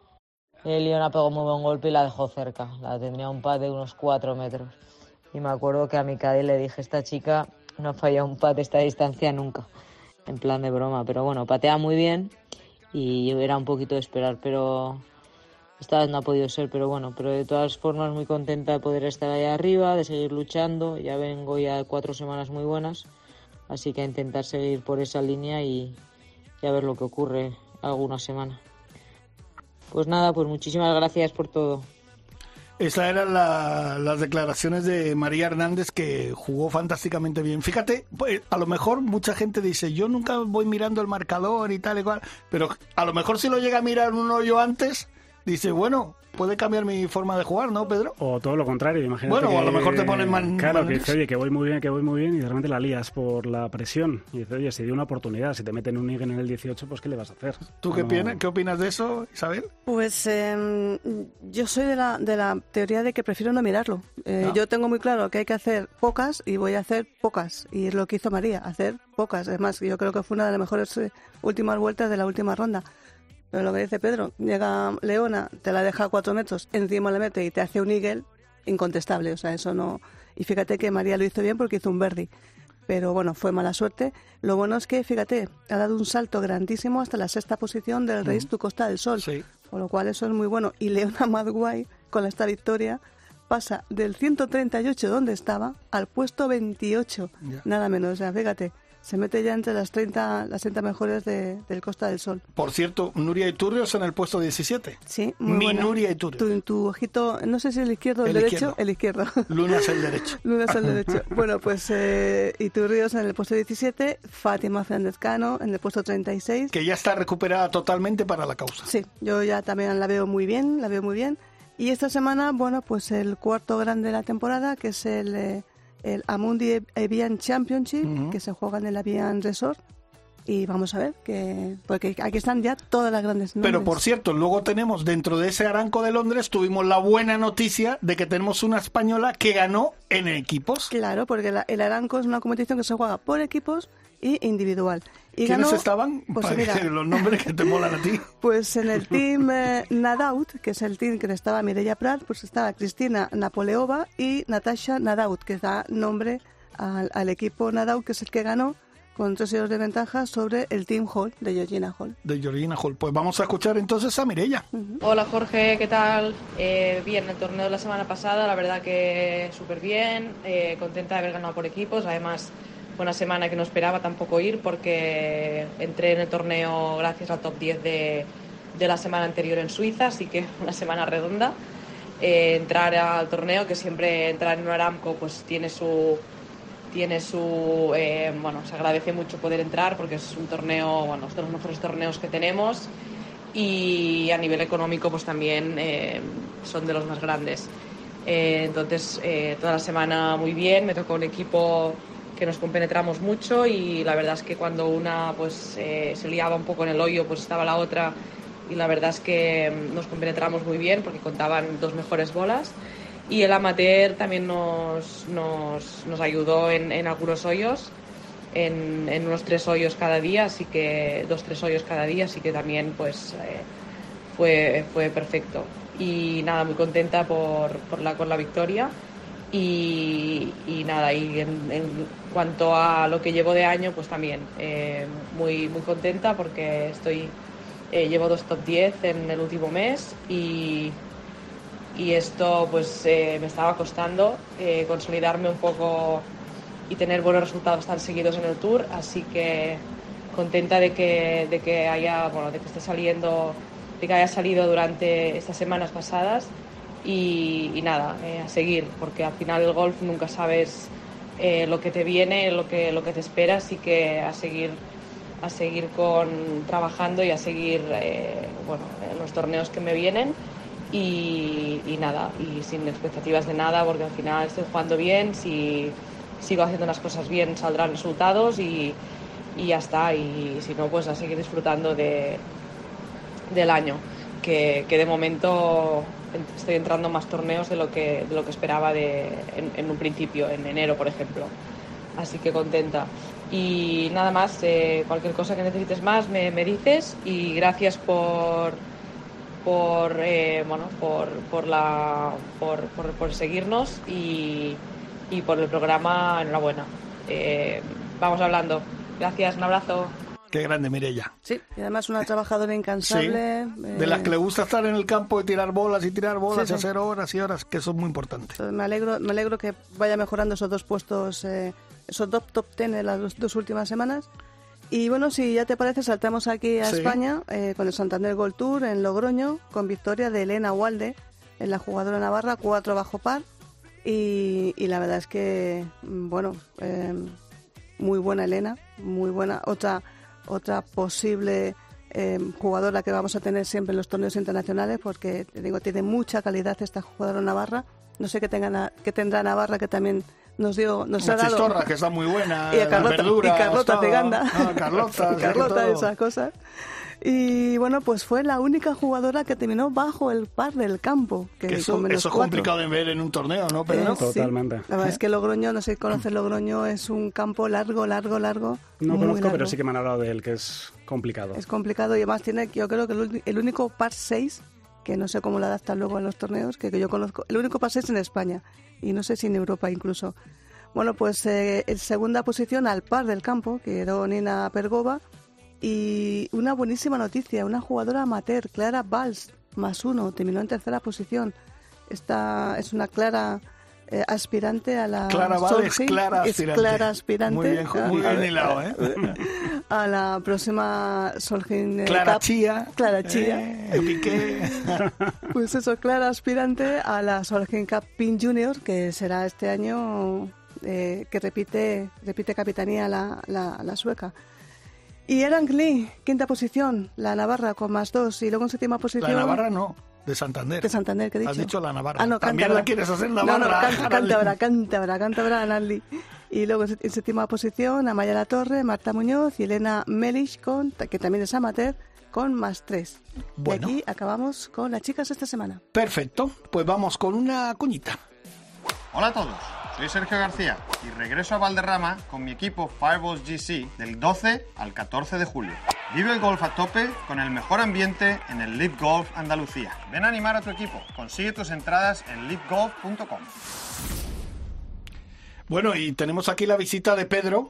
Leona pegó muy buen golpe y la dejó cerca, la tendría un pad de unos 4 metros. Y me acuerdo que a mi caddy le dije, esta chica no ha fallado un pad de esta distancia nunca, en plan de broma. Pero bueno, patea muy bien y era un poquito de esperar, pero esta vez no ha podido ser. Pero bueno, pero de todas formas muy contenta de poder estar allá arriba, de seguir luchando. Ya vengo ya 4 semanas muy buenas, así que a intentar seguir por esa línea y a ver lo que ocurre alguna semana. Pues nada, pues muchísimas gracias por todo. Esas eran las declaraciones de María Hernández, que jugó fantásticamente bien. Fíjate, pues, a lo mejor mucha gente dice, yo nunca voy mirando el marcador y tal y cual, pero a lo mejor si lo llega a mirar un hoyo antes, dice, bueno, puede cambiar mi forma de jugar, ¿no, Pedro? O todo lo contrario, imagínate. Bueno, que, a lo mejor te ponen más... Claro, que dice, oye, que voy muy bien, y de repente la lías por la presión. Y dice, oye, si dio una oportunidad, si te meten un eagle en el 18, pues ¿qué le vas a hacer? ¿Tú qué opinas de eso, Isabel? Pues yo soy de la teoría de que prefiero no mirarlo. Yo tengo muy claro que hay que hacer pocas y voy a hacer pocas. Y es lo que hizo María, hacer pocas. Además, yo creo que fue una de las mejores últimas vueltas de la última ronda. Pero lo que dice Pedro, llega Leona, te la deja a 4 metros, encima le mete y te hace un eagle, incontestable, o sea, eso no... Y fíjate que María lo hizo bien porque hizo un birdie. pero bueno, fue mala suerte. Lo bueno es que, fíjate, ha dado un salto grandísimo hasta la 6ª posición del Race to Costa del Sol, Sí. con lo cual eso es muy bueno. Y Leona Maguire, con esta victoria, pasa del 138 donde estaba al puesto 28, Ya. nada menos. O sea, fíjate, se mete ya entre las 30 mejores del Costa del Sol. Por cierto, Nuria Iturrios en el puesto 17. Sí, muy Mi buena. Nuria Iturrios. Tu ojito, no sé si el izquierdo o el derecho. izquierdo. El izquierdo. Luna es el derecho. Luna es el derecho. Bueno, pues Iturrios en el puesto 17, Fátima Fernández Cano en el puesto 36. Que ya está recuperada totalmente para la causa. Sí, yo ya también la veo muy bien, Y esta semana, bueno, pues el cuarto grande de la temporada, que es el Amundi Evian Championship, que se juega en el Evian Resort. Y vamos a ver, porque aquí están ya todas las grandes nombres. Pero por cierto, luego tenemos, dentro de ese Aranco de Londres, tuvimos la buena noticia de que tenemos una española que ganó en equipos. Claro, porque el Aranco es una competición que se juega por equipos y individual. Y ¿Quiénes ganó, estaban? pues Para mira, que los nombres que te molan a ti. Pues en el team Nadaut, que es el team que estaba Mireia Prat, pues estaba Cristina Napoleova y Natasha Nadaut, que da nombre al equipo Nadaut, que es el que ganó con 3 euros de ventaja sobre el Team Hall de Georgina Hall. De Georgina Hall. Pues vamos a escuchar entonces a Mireia. Hola Jorge, ¿qué tal? Bien, el torneo de la semana pasada, la verdad que súper bien, contenta de haber ganado por equipos, además fue una semana que no esperaba tampoco ir porque entré en el torneo gracias al top 10 de la semana anterior en Suiza, así que una semana redonda. Entrar al torneo, que siempre entrar en un Aramco pues tiene su bueno, se agradece mucho poder entrar porque es un torneo, bueno, es de los mejores torneos que tenemos y a nivel económico pues también son de los más grandes. Entonces toda la semana muy bien, me tocó un equipo que nos compenetramos mucho y la verdad es que cuando una pues se liaba un poco en el hoyo pues estaba la otra y la verdad es que nos compenetramos muy bien porque contaban 2 mejores bolas. Y el amateur también nos ayudó en algunos hoyos, en unos 3 hoyos cada día, así que 2-3 hoyos cada día, así que también pues fue perfecto. Y nada, muy contenta con la victoria y nada, y en cuanto a lo que llevo de año, pues también muy contenta porque llevo 2 top 10 en el último mes y esto pues me estaba costando consolidarme un poco y tener buenos resultados tan seguidos en el Tour, así que contenta de que haya salido durante estas semanas pasadas y nada, a seguir, porque al final el golf nunca sabes lo que te viene, lo que te espera, así que a seguir trabajando y a seguir en los torneos que me vienen. Y nada, y sin expectativas de nada, porque al final estoy jugando bien, si sigo haciendo las cosas bien saldrán resultados y ya está, y si no pues a seguir disfrutando del año, que de momento estoy entrando en más torneos de lo que esperaba en un principio, en enero por ejemplo, así que contenta. Y nada más, cualquier cosa que necesites más me dices y gracias por seguirnos y por el programa, enhorabuena. Vamos hablando. Gracias, un abrazo. Qué grande, Mireia. Sí, y además una trabajadora incansable. Sí, de las que le gusta estar en el campo y tirar bolas sí, y hacer horas y horas, que eso es muy importante. Entonces, me alegro que vaya mejorando esos 2 puestos, esos top 10 en las 2 últimas semanas. Y bueno, si ya te parece, saltamos aquí a España con el Santander Gold Tour en Logroño, con victoria de Elena Walde, en la jugadora navarra, 4 bajo par. Y la verdad es que, bueno, muy buena Elena, muy buena. Otra posible jugadora que vamos a tener siempre en los torneos internacionales, porque te digo, tiene mucha calidad esta jugadora navarra. No sé qué tendrá Navarra, que también nos ha dado. Chistorra, que está muy buena. Y a Carlota Teganda. Carlota, esas cosas. Y bueno, pues fue la única jugadora que terminó bajo el par del campo. Que eso es complicado de ver en un torneo, ¿no, Pedro? Totalmente. Sí. La verdad es que Logroño, no sé si conoces Logroño, es un campo largo. No conozco, largo. pero sí que me han hablado de él, que es complicado. Es complicado y además tiene, yo creo que el único par 6, que no sé cómo lo adaptan luego en los torneos, que yo conozco, el único par 6 en España y no sé si en Europa incluso. Bueno, pues en segunda posición al par del campo quedó Nina Pergova. Y una buenísima noticia, una jugadora amateur, Clara Valls, +1, terminó en tercera posición. Esta es una clara aspirante a la Clara Valls es clara aspirante. Muy bien hilado, ¿eh? A la próxima Solheim Clara Cup. Chía. Clara Chía. Piqué. Pues eso, clara aspirante a la Solheim Cup Pin Junior, que será este año que repite capitanía la sueca. Y Eran Lee, quinta posición, la Navarra con +2, y luego en séptima posición... La Navarra no, de Santander. De Santander, ¿qué he dicho? Has dicho la Navarra. No, ¿También cántabra. la quieres hacer Navarra? No, cántabra, Eran Lee. Y luego en séptima posición, Amaya Latorre, Marta Muñoz y Elena Melich, que también es amateur, con +3. Bueno. Y aquí acabamos con las chicas esta semana. Perfecto, pues vamos con una cuñita. Hola a todos, soy Sergio García y regreso a Valderrama con mi equipo Fireballs GC del 12 al 14 de julio. Vive el golf a tope con el mejor ambiente en el Live Golf Andalucía. Ven a animar a tu equipo, consigue tus entradas en livegolf.com. Bueno, y tenemos aquí la visita de Pedro,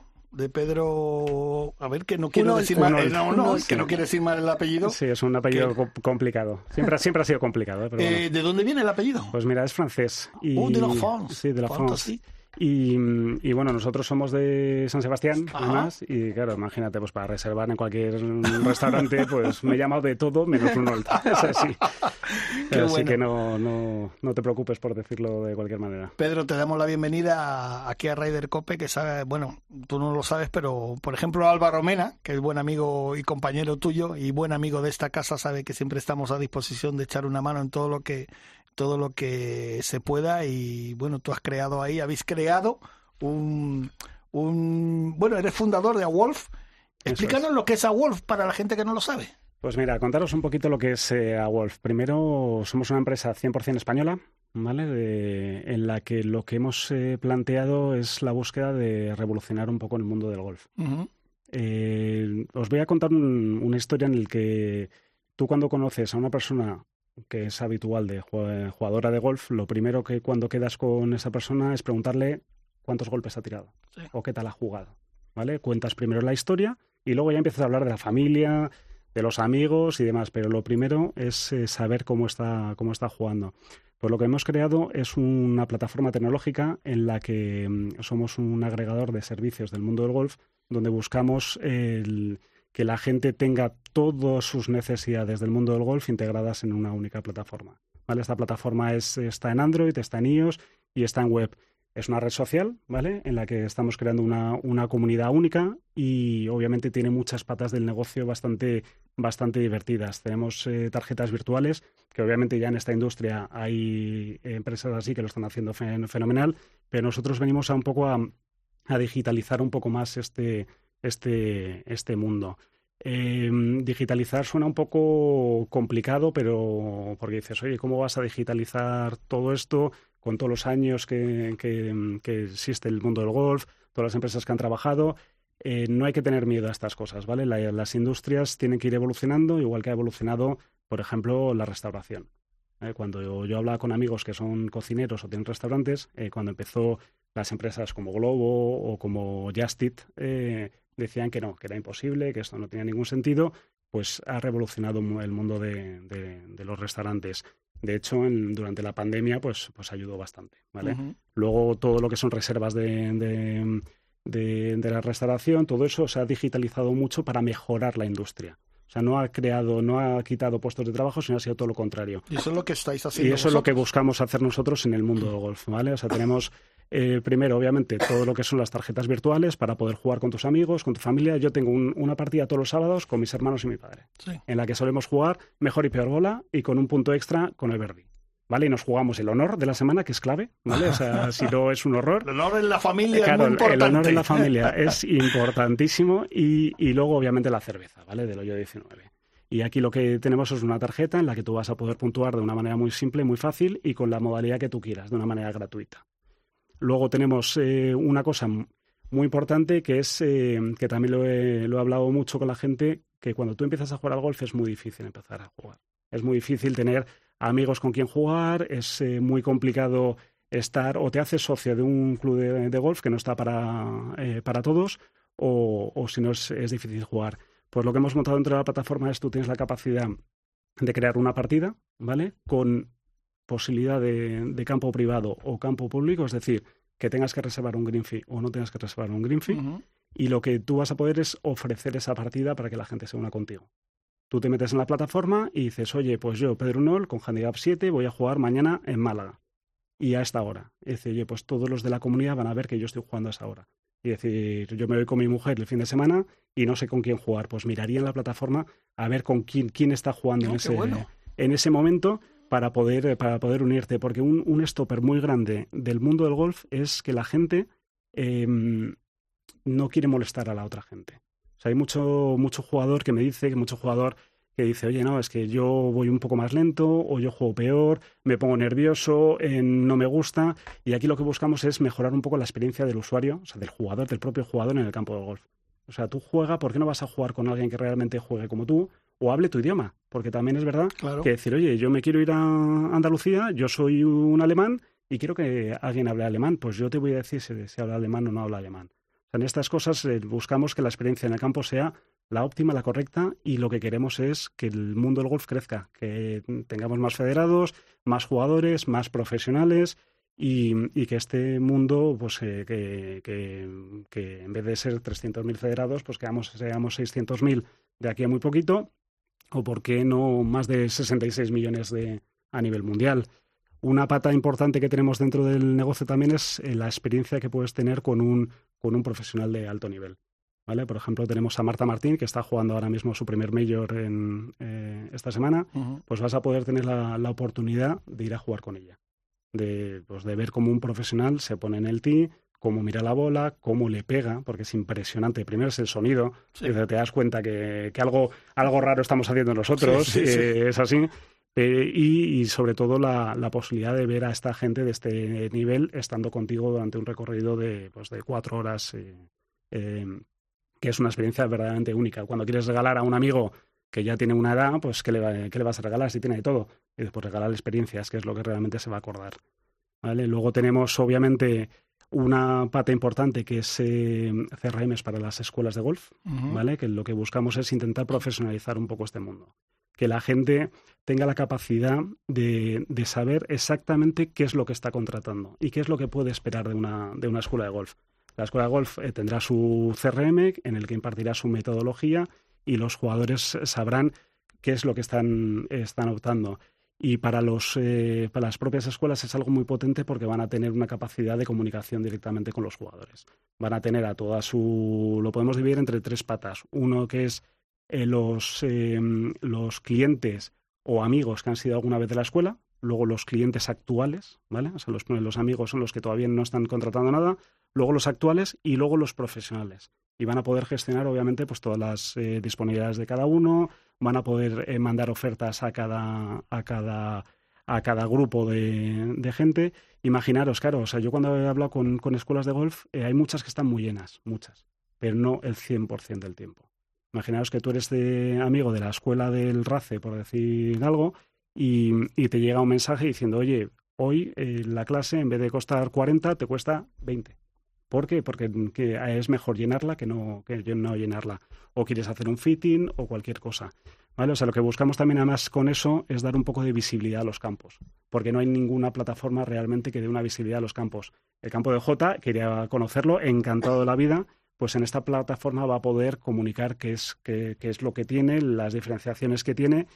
a ver, que no quiero decir mal, que no quiere decir mal el apellido. Sí, es un apellido complicado. Siempre ha sido complicado. Pero bueno. ¿De dónde viene el apellido? Pues mira, es francés. De la France. Sí, de la France. Y bueno, nosotros somos de San Sebastián, además, y claro, imagínate, pues para reservar en cualquier restaurante, pues me he llamado de todo menos un Olta. Es así. Así que no te preocupes por decirlo de cualquier manera. Pedro, te damos la bienvenida aquí a Ryder Cope, que sabe, bueno, tú no lo sabes, pero por ejemplo Álvaro Mena, que es buen amigo y compañero tuyo y buen amigo de esta casa, sabe que siempre estamos a disposición de echar una mano en todo lo que se pueda. Y bueno, tú habéis creado bueno, eres fundador de AWolf. Explícanos lo que es AWolf para la gente que no lo sabe. Pues mira, contaros un poquito lo que es AWolf. Primero, somos una empresa 100% española, ¿vale? En la que lo que hemos planteado es la búsqueda de revolucionar un poco el mundo del golf. Uh-huh. Os voy a contar una historia en la que tú, cuando conoces a una persona que es habitual de jugadora de golf, lo primero que cuando quedas con esa persona es preguntarle cuántos golpes ha tirado, sí, o qué tal ha jugado, ¿vale? Cuentas primero la historia y luego ya empiezas a hablar de la familia, de los amigos y demás, pero lo primero es saber cómo está jugando. Pues lo que hemos creado es una plataforma tecnológica en la que somos un agregador de servicios del mundo del golf, donde buscamos que la gente tenga todas sus necesidades del mundo del golf integradas en una única plataforma, ¿vale? Esta plataforma está en Android, está en iOS y está en web. Es una red social, ¿vale?, en la que estamos creando una comunidad única y obviamente tiene muchas patas del negocio bastante divertidas. Tenemos tarjetas virtuales, que obviamente ya en esta industria hay empresas así que lo están haciendo fenomenal, pero nosotros venimos un poco a digitalizar un poco más este mundo. Digitalizar suena un poco complicado, pero porque dices, oye, ¿cómo vas a digitalizar todo esto con todos los años que existe el mundo del golf, todas las empresas que han trabajado? No hay que tener miedo a estas cosas, ¿vale? Las industrias tienen que ir evolucionando, igual que ha evolucionado, por ejemplo, la restauración. Cuando yo hablaba con amigos que son cocineros o tienen restaurantes, cuando empezó las empresas como Globo o como Just Eat, decían que no, que era imposible, que esto no tenía ningún sentido. Pues ha revolucionado el mundo de los restaurantes. De hecho, durante la pandemia, pues ayudó bastante, ¿vale? Uh-huh. Luego, todo lo que son reservas de la restauración, todo eso se ha digitalizado mucho para mejorar la industria. O sea, no ha quitado puestos de trabajo, sino ha sido todo lo contrario. Y eso es lo que estáis haciendo. Y eso es lo que buscamos hacer nosotros en el mundo del golf, ¿vale? O sea, tenemos primero, obviamente, todo lo que son las tarjetas virtuales para poder jugar con tus amigos, con tu familia. Yo tengo una partida todos los sábados con mis hermanos y mi padre, sí, en la que solemos jugar mejor y peor bola y con un punto extra con el birdie, ¿vale? Y nos jugamos el honor de la semana, que es clave, ¿vale? O sea, si no es un horror. El honor en la familia, claro, es muy importante. El honor en la familia es importantísimo y luego, obviamente, la cerveza, ¿vale? Del hoyo 19. Y aquí lo que tenemos es una tarjeta en la que tú vas a poder puntuar de una manera muy simple, muy fácil y con la modalidad que tú quieras, de una manera gratuita. Luego tenemos una cosa muy importante que es que también lo he hablado mucho con la gente, que cuando tú empiezas a jugar al golf es muy difícil empezar a jugar. Es muy difícil tener amigos con quien jugar, es muy complicado estar o te haces socio de un club de golf que no está para todos o si no es difícil jugar. Pues lo que hemos montado dentro de la plataforma es tú tienes la capacidad de crear una partida, ¿vale? Con posibilidad de campo privado o campo público, es decir, que tengas que reservar un green fee o no tengas que reservar un green fee, y lo que tú vas a poder es ofrecer esa partida para que la gente se una contigo. Tú te metes en la plataforma y dices, oye, pues yo, Pedro Nol, con handicap 7, voy a jugar mañana en Málaga. Y a esta hora. Y dice, oye, pues todos los de la comunidad van a ver que yo estoy jugando a esa hora. Y decir, yo me voy con mi mujer el fin de semana y no sé con quién jugar. Pues miraría en la plataforma a ver con quién está jugando en ese momento para poder unirte. Porque un stopper muy grande del mundo del golf es que la gente no quiere molestar a la otra gente. O sea, hay mucho jugador que me dice, oye, no, es que yo voy un poco más lento o yo juego peor, me pongo nervioso, no me gusta. Y aquí lo que buscamos es mejorar un poco la experiencia del usuario, o sea, del jugador, del propio jugador en el campo de golf. O sea, tú juegas, ¿por qué no vas a jugar con alguien que realmente juegue como tú o hable tu idioma? Porque también es verdad que decir, oye, yo me quiero ir a Andalucía, yo soy un alemán y quiero que alguien hable alemán, pues yo te voy a decir si habla alemán o no habla alemán. O sea, en estas cosas buscamos que la experiencia en el campo sea la óptima, la correcta, y lo que queremos es que el mundo del golf crezca, que tengamos más federados, más jugadores, más profesionales y que este mundo, pues que en vez de ser 300.000 federados, pues seamos 600.000 de aquí a muy poquito, o por qué no más de 66 millones a nivel mundial. Una pata importante que tenemos dentro del negocio también es la experiencia que puedes tener con un profesional de alto nivel. ¿Vale? Por ejemplo, tenemos a Marta Martín, que está jugando ahora mismo su primer Major esta semana. Pues vas a poder tener la oportunidad de ir a jugar con ella. De ver cómo un profesional se pone en el tee, cómo mira la bola, cómo le pega, porque es impresionante. Primero es el sonido, te das cuenta que algo raro estamos haciendo nosotros, es así. Y sobre todo la posibilidad de ver a esta gente de este nivel estando contigo durante un recorrido de 4 horas, que es una experiencia verdaderamente única. Cuando quieres regalar a un amigo que ya tiene una edad, pues ¿qué le vas a regalar si tiene de todo? Y después regalar experiencias, que es lo que realmente se va a acordar. ¿Vale? Luego tenemos, obviamente, una pata importante que es CRMs para las escuelas de golf, ¿vale? Que lo que buscamos es intentar profesionalizar un poco este mundo. Que la gente tenga la capacidad de saber exactamente qué es lo que está contratando y qué es lo que puede esperar de una escuela de golf. La escuela de golf tendrá su CRM en el que impartirá su metodología y los jugadores sabrán qué es lo que están optando. Y para las propias escuelas es algo muy potente porque van a tener una capacidad de comunicación directamente con los jugadores. Van a tener lo podemos dividir entre 3 patas. Uno que es los clientes o amigos que han sido alguna vez de la escuela, luego los clientes actuales, ¿vale? O sea, los amigos son los que todavía no están contratando nada, luego los actuales y luego los profesionales. Y van a poder gestionar, obviamente, pues todas las disponibilidades de cada uno, van a poder mandar ofertas a cada grupo de gente. Imaginaros, claro, o sea, yo cuando he hablado con escuelas de golf, hay muchas que están muy llenas, muchas, pero no el 100% del tiempo. Imaginaos que tú eres amigo de la escuela del RACE, por decir algo, y te llega un mensaje diciendo, oye, hoy la clase en vez de costar 40 te cuesta 20. ¿Por qué? Porque es mejor llenarla que no llenarla. O quieres hacer un fitting o cualquier cosa. ¿Vale? O sea, lo que buscamos también además con eso es dar un poco de visibilidad a los campos. Porque no hay ninguna plataforma realmente que dé una visibilidad a los campos. El campo de Jota, quería conocerlo, encantado de la vida. Pues en esta plataforma va a poder comunicar qué es lo que tiene, las diferenciaciones que tiene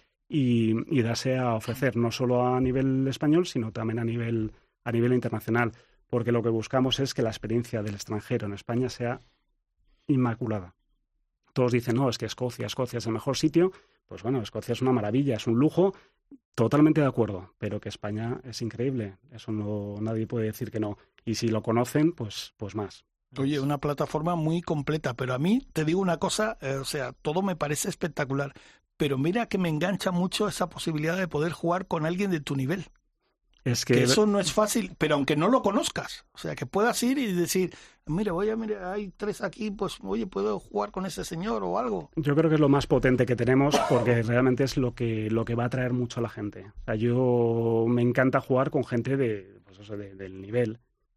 y darse a ofrecer, no solo a nivel español, sino también a nivel internacional. Porque lo que buscamos es que la experiencia del extranjero en España sea inmaculada. Todos dicen, no, es que Escocia es el mejor sitio. Pues bueno, Escocia es una maravilla, es un lujo, totalmente de acuerdo, pero que España es increíble. Eso nadie puede decir que no. Y si lo conocen, pues más. Oye, una plataforma muy completa, pero a mí te digo una cosa, o sea, todo me parece espectacular, pero mira que me engancha mucho esa posibilidad de poder jugar con alguien de tu nivel. Es que eso no es fácil, pero aunque no lo conozcas, o sea, que puedas ir y decir, mira, hay 3 aquí, pues oye, puedo jugar con ese señor o algo. Yo creo que es lo más potente que tenemos porque realmente es lo que va a atraer mucho a la gente. O sea, yo me encanta jugar con gente del nivel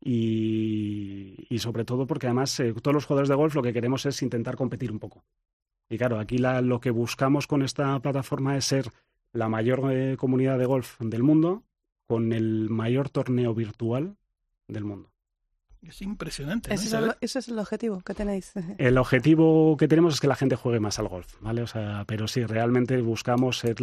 y sobre todo porque además todos los jugadores de golf lo que queremos es intentar competir un poco. Y claro, aquí lo que buscamos con esta plataforma es ser la mayor comunidad de golf del mundo, con el mayor torneo virtual del mundo. Es impresionante, ¿no? Ese es el objetivo que tenéis. El objetivo que tenemos es que la gente juegue más al golf, ¿vale? O sea, pero sí, realmente buscamos ser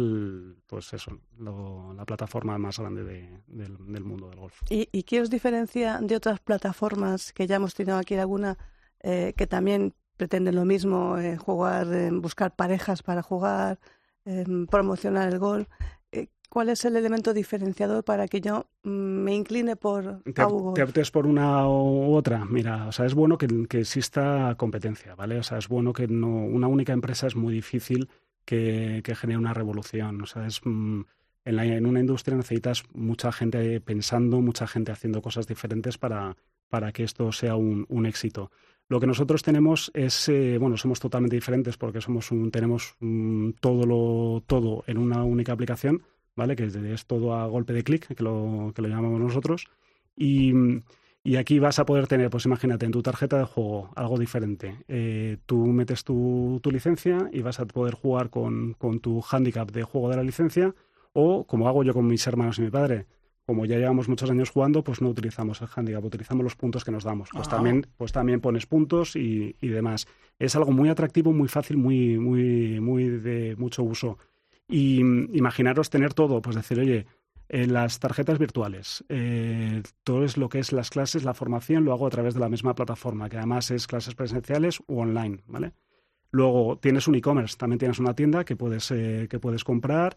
la plataforma más grande del mundo del golf. ¿Y qué os diferencia de otras plataformas que ya hemos tenido aquí alguna que también pretenden lo mismo, buscar parejas para jugar, promocionar el golf? ¿Cuál es el elemento diferenciador para que yo me incline por Golf? ¿Te optes por una u otra? Mira, o sea, es bueno que exista competencia, ¿vale? O sea, es bueno que una única empresa es muy difícil que genere una revolución. O sea, en una industria necesitas mucha gente pensando, mucha gente haciendo cosas diferentes para que esto sea un éxito. Lo que nosotros tenemos es, somos totalmente diferentes porque tenemos todo en una única aplicación, ¿vale? Que es todo a golpe de clic, que lo llamamos nosotros. Y aquí vas a poder tener, pues imagínate, en tu tarjeta de juego algo diferente. Tú metes tu licencia y vas a poder jugar con tu handicap de juego de la licencia, o como hago yo con mis hermanos y mi padre. Como ya llevamos muchos años jugando, pues no utilizamos el handicap, utilizamos los puntos que nos damos. Pues también pones puntos y demás. Es algo muy atractivo, muy fácil, muy de mucho uso. Y imaginaros tener todo, pues decir, oye, las tarjetas virtuales, todo es lo que es las clases, la formación, lo hago a través de la misma plataforma, que además es clases presenciales u online, ¿vale? Luego tienes un e-commerce, también tienes una tienda que puedes comprar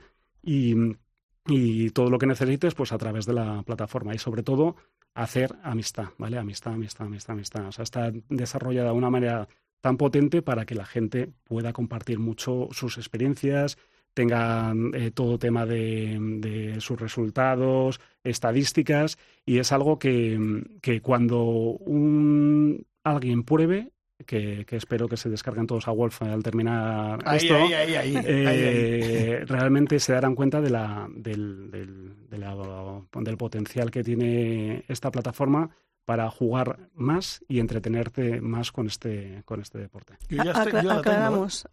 y todo lo que necesites, pues a través de la plataforma. Y sobre todo, hacer amistad, ¿vale? Amistad. O sea, está desarrollada de una manera tan potente para que la gente pueda compartir mucho sus experiencias, tengan todo tema de sus resultados, estadísticas, y es algo que cuando alguien pruebe, que espero que se descarguen todos a Golf al terminar esto, realmente se darán cuenta del potencial que tiene esta plataforma para jugar más y entretenerte más con este deporte. Aclaramos,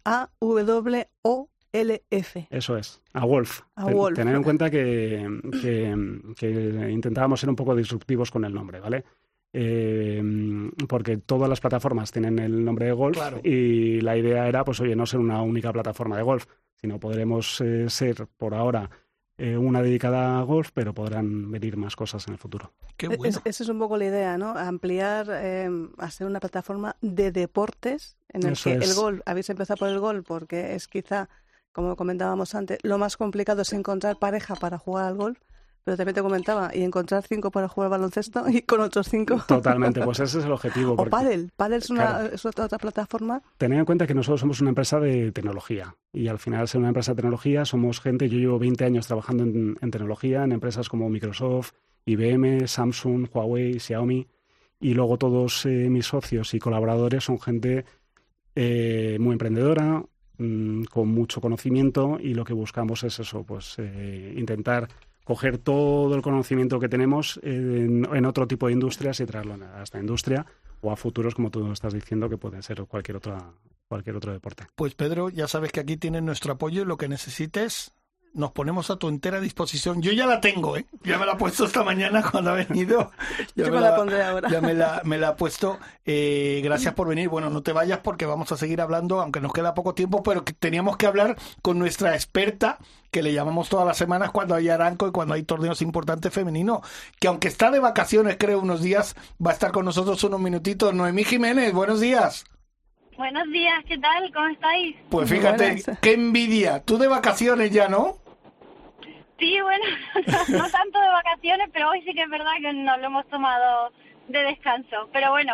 AWOLF. Eso es, a Wolf. Tener en cuenta que intentábamos ser un poco disruptivos con el nombre, ¿vale? Porque todas las plataformas tienen el nombre de golf, claro. Y la idea era, pues oye, no ser una única plataforma de golf, sino podremos ser por ahora una dedicada a golf, pero podrán venir más cosas en el futuro. Qué bueno. Esa es un poco la idea, ¿no? Ampliar a ser una plataforma de deportes en el que el golf, habéis empezado por el golf porque es quizá, como comentábamos antes, lo más complicado es encontrar pareja para jugar al golf. Pero también te comentaba, y encontrar 5 para jugar baloncesto y con otros 5. Totalmente, pues ese es el objetivo. O pádel es otra plataforma. Tened en cuenta que nosotros somos una empresa de tecnología y al final ser una empresa de tecnología somos gente, yo llevo 20 años trabajando en tecnología, en empresas como Microsoft, IBM, Samsung, Huawei, Xiaomi, y luego todos mis socios y colaboradores son gente muy emprendedora, con mucho conocimiento, y lo que buscamos es eso, pues intentar coger todo el conocimiento que tenemos en otro tipo de industrias y traerlo a esta industria o a futuros, como tú estás diciendo, que pueden ser cualquier otro deporte. Pues Pedro, ya sabes que aquí tienes nuestro apoyo y lo que necesites nos ponemos a tu entera disposición. Yo ya la tengo, ¿eh? Ya me la he puesto esta mañana cuando ha venido. Yo me la pondré ahora. Ya me la he puesto. Gracias por venir. Bueno, no te vayas porque vamos a seguir hablando, aunque nos queda poco tiempo, pero que teníamos que hablar con nuestra experta, que le llamamos todas las semanas cuando hay aranco y cuando hay torneos importantes femeninos, que aunque está de vacaciones, creo, unos días, va a estar con nosotros unos minutitos. Noemí Jiménez, buenos días. Buenos días, ¿qué tal? ¿Cómo estáis? Pues fíjate, qué envidia. Tú de vacaciones ya, ¿no? Sí, bueno, no tanto de vacaciones, pero hoy sí que es verdad que nos lo hemos tomado de descanso. Pero bueno,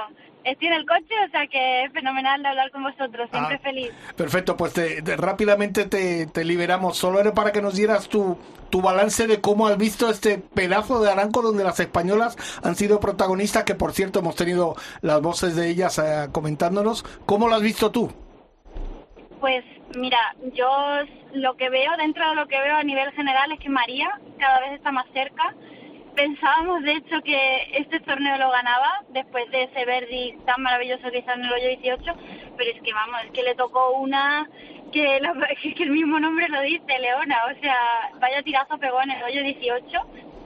estoy en el coche, o sea que es fenomenal de hablar con vosotros, siempre feliz. Perfecto, pues rápidamente te liberamos. Solo era para que nos dieras tu balance de cómo has visto este pedazo de Aranco donde las españolas han sido protagonistas, que por cierto hemos tenido las voces de ellas comentándonos. ¿Cómo lo has visto tú? Pues mira, yo lo que veo, dentro de lo que veo a nivel general, es que María cada vez está más cerca. Pensábamos, de hecho, que este torneo lo ganaba después de ese verdict tan maravilloso que hizo en el hoyo 18, pero es que vamos, es que le tocó una que el mismo nombre lo dice, Leona, o sea, vaya tirazo pegó en el hoyo 18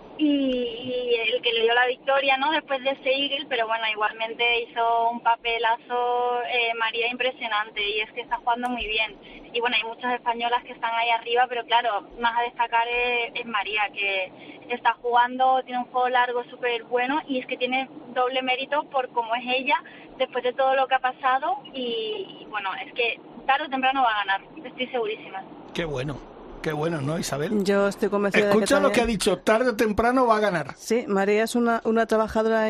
y el que le dio la victoria, ¿no?, después de ese eagle, pero bueno, igualmente hizo un papelazo María impresionante, y es que está jugando muy bien. Y bueno, hay muchas españolas que están ahí arriba, pero claro, más a destacar es María, que está jugando, tiene un juego largo súper bueno, y es que tiene doble mérito por cómo es ella, después de todo lo que ha pasado, y bueno, es que tarde o temprano va a ganar, estoy segurísima. Qué bueno, ¿no, Isabel? Yo estoy convencida. Escucha de que lo que ha dicho, tarde o temprano va a ganar. Sí, María es una trabajadora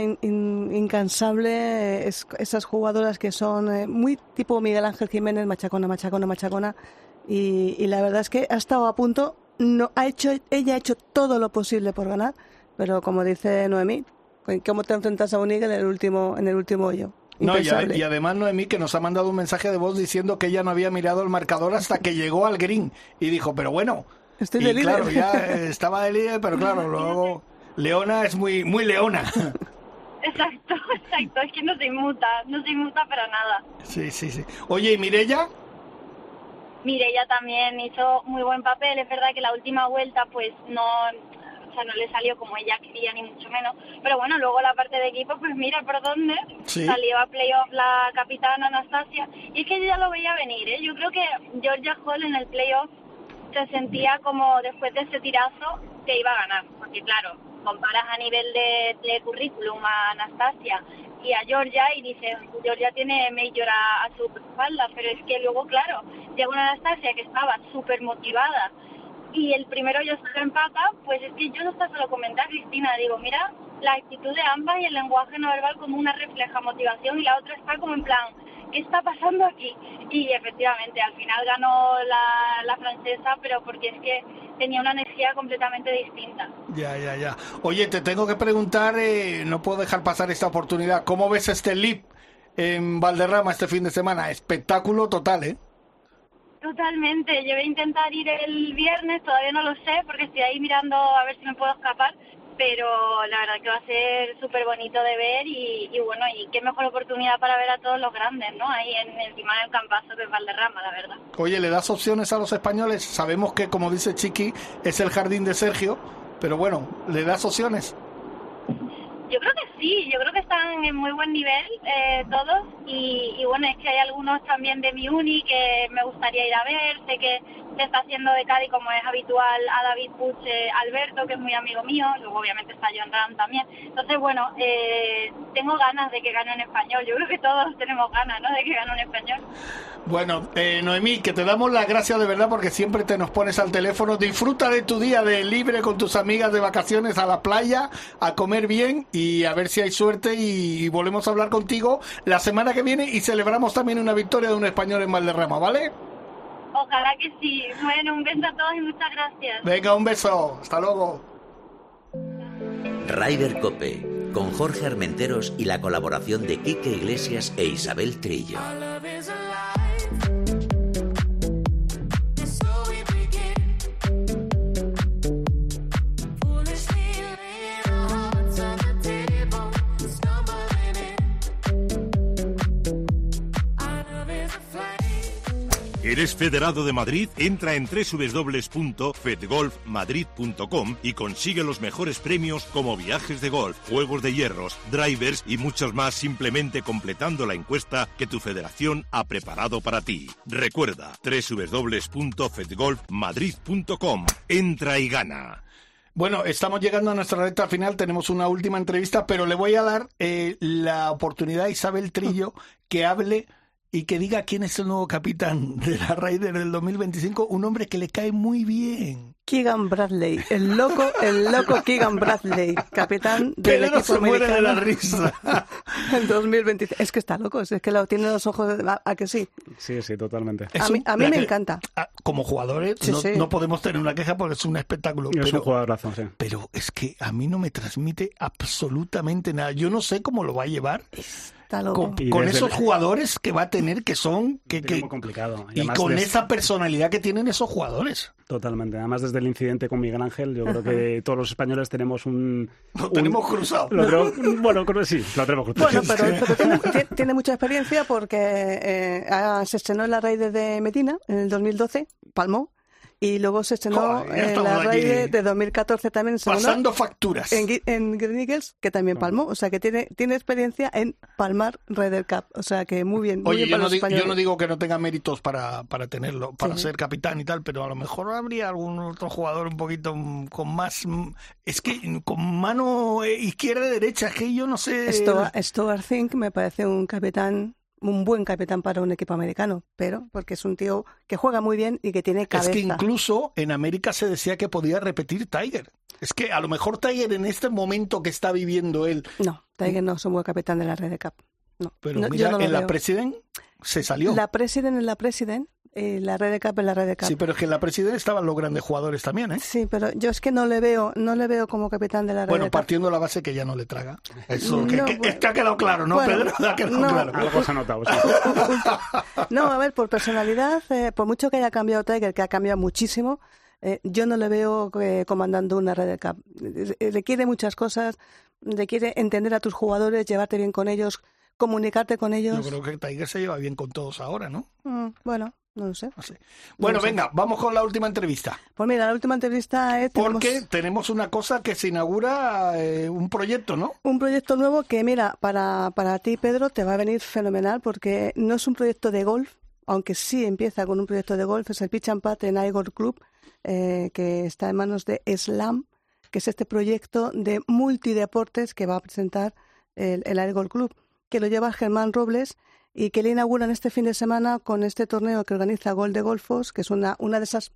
incansable, esas jugadoras que son muy tipo Miguel Ángel Jiménez, machacona, y la verdad es que ha estado a punto, ella ha hecho todo lo posible por ganar, pero como dice Noemí, ¿cómo te enfrentas a un eagle en el último hoyo? No, y además Noemí, que nos ha mandado un mensaje de voz diciendo que ella no había mirado el marcador hasta que llegó al green y dijo, pero bueno, estoy de líder. Claro, ya estaba de líder, pero claro, luego Leona es muy Leona. Exacto, es que no se inmuta para nada. Sí. Oye, ¿y Mireia? Mireia también hizo muy buen papel, es verdad que la última vuelta pues no le salió como ella quería, ni mucho menos, pero bueno, luego la parte de equipo, pues mira por dónde salió a playoff la capitana Anastasia, y es que yo ya lo veía venir, yo creo que Georgia Hall en el playoff se sentía como después de ese tirazo que iba a ganar, porque claro, comparas a nivel de currículum a Anastasia y a Georgia y dices, Georgia tiene Major a su espalda, pero es que luego, claro, llega una Anastasia que estaba súper motivada y el primero yo se lo empata, pues es que yo no está solo comentar, Cristina, digo, mira, la actitud de ambas y el lenguaje no verbal como una refleja motivación y la otra está como en plan, ¿qué está pasando aquí? Y efectivamente, al final ganó la francesa, pero porque es que tenía una energía completamente distinta. Ya. Oye, te tengo que preguntar, no puedo dejar pasar esta oportunidad, ¿cómo ves este LIV en Valderrama este fin de semana? Espectáculo total, ¿eh? Totalmente, yo voy a intentar ir el viernes, todavía no lo sé, porque estoy ahí mirando a ver si me puedo escapar, pero la verdad que va a ser súper bonito de ver y bueno, y qué mejor oportunidad para ver a todos los grandes, ¿no? Ahí encima del campazo que es Valderrama, la verdad. Oye, ¿le das opciones a los españoles? Sabemos que, como dice Chiqui, es el jardín de Sergio, pero bueno, ¿le das opciones? Yo creo que sí, yo creo que están en muy buen nivel todos y bueno, es que hay algunos también de mi uni que me gustaría ir a ver, sé que se está haciendo de Cádiz como es habitual a David Puig, Alberto, que es muy amigo mío, luego obviamente está John Ram también, entonces bueno, tengo ganas de que gane un español, yo creo que todos tenemos ganas, ¿no?, de que gane un español. Bueno, Noemí, que te damos las gracias de verdad porque siempre te nos pones al teléfono, disfruta de tu día de libre con tus amigas de vacaciones a la playa, a comer bien y a ver si hay suerte y volvemos a hablar contigo la semana que viene y celebramos también una victoria de un español en Valderrama, ¿vale? Ojalá que sí. Bueno, un beso a todos y muchas gracias. Venga, un beso. Hasta luego. Ryder Cope, con Jorge Armenteros y la colaboración de Quique Iglesias e Isabel Trillo. ¿Eres federado de Madrid? Entra en www.fedgolfmadrid.com y consigue los mejores premios como viajes de golf, juegos de hierros, drivers y muchos más simplemente completando la encuesta que tu federación ha preparado para ti. Recuerda, www.fedgolfmadrid.com. Entra y gana. Bueno, estamos llegando a nuestra recta final, tenemos una última entrevista, pero le voy a dar la oportunidad a Isabel Trillo que hable y que diga quién es el nuevo capitán de la Ryder del 2025, un hombre que le cae muy bien. Keegan Bradley, el loco Keegan Bradley, capitán del Pedro equipo se muere americano de la risa. en 2026. Es que está loco, es que tiene los ojos, ¿a que sí? Sí, totalmente. A mí me encanta. Como jugadores no podemos tener una queja porque es un espectáculo. Es un jugadorazo, sí. Pero es que a mí no me transmite absolutamente nada. Yo no sé cómo lo va a llevar. Con esos jugadores que va a tener, que son muy complicado. Y con esa personalidad que tienen esos jugadores. Totalmente. Además, desde el incidente con Miguel Ángel, yo creo que todos los españoles tenemos tenemos cruzado. Bueno, creo que sí, lo tenemos cruzado. Bueno, pero tiene mucha experiencia porque se estrenó en la Raider de Medina en el 2012, palmó. Y luego se estrenó en la Raider de 2014 también. Pasando facturas. En Green Eagles, que también palmó. O sea, que tiene experiencia en palmar Ryder Cup. O sea, que muy bien. Oye, yo no digo que no tenga méritos para tenerlo, para ser capitán y tal, pero a lo mejor habría algún otro jugador un poquito con más... Es que con mano izquierda y derecha, es que yo no sé... Stuart Zink me parece un buen capitán para un equipo americano, pero porque es un tío que juega muy bien y que tiene cabeza. Es que incluso en América se decía que podía repetir Tiger. Es que a lo mejor Tiger en este momento que está viviendo él... No, Tiger no es un buen capitán de la Ryder Cup. No. Pero mira, en la President se salió. La President, la Ryder Cup en la Ryder Cup. Sí, pero es que en la President estaban los grandes jugadores también, ¿eh? Sí, pero yo es que no le veo como capitán de la Ryder Cup. Bueno, partiendo de la base que ya no le traga. Eso, que ha quedado claro, ¿no, Pedro? Ha quedado claro. Algo se ha notado, sí. No, a ver, por personalidad, por mucho que haya cambiado Tiger, que ha cambiado muchísimo, yo no le veo comandando una Ryder Cup. Requiere muchas cosas, requiere entender a tus jugadores, llevarte bien con ellos, comunicarte con ellos. Yo creo que Tiger se lleva bien con todos ahora, ¿no? Bueno, no lo sé. Bueno, venga, vamos con la última entrevista. Pues mira, la última entrevista es... Porque tenemos una cosa que se inaugura, un proyecto, ¿no? Un proyecto nuevo que, mira, para ti, Pedro, te va a venir fenomenal porque no es un proyecto de golf, aunque sí empieza con un proyecto de golf, es el Pitch and Putt en iGolf Club, que está en manos de SLAM, que es este proyecto de multideportes que va a presentar el iGolf Club, que lo lleva Germán Robles y que le inauguran este fin de semana con este torneo que organiza Gol de Golfos, que es una de esas,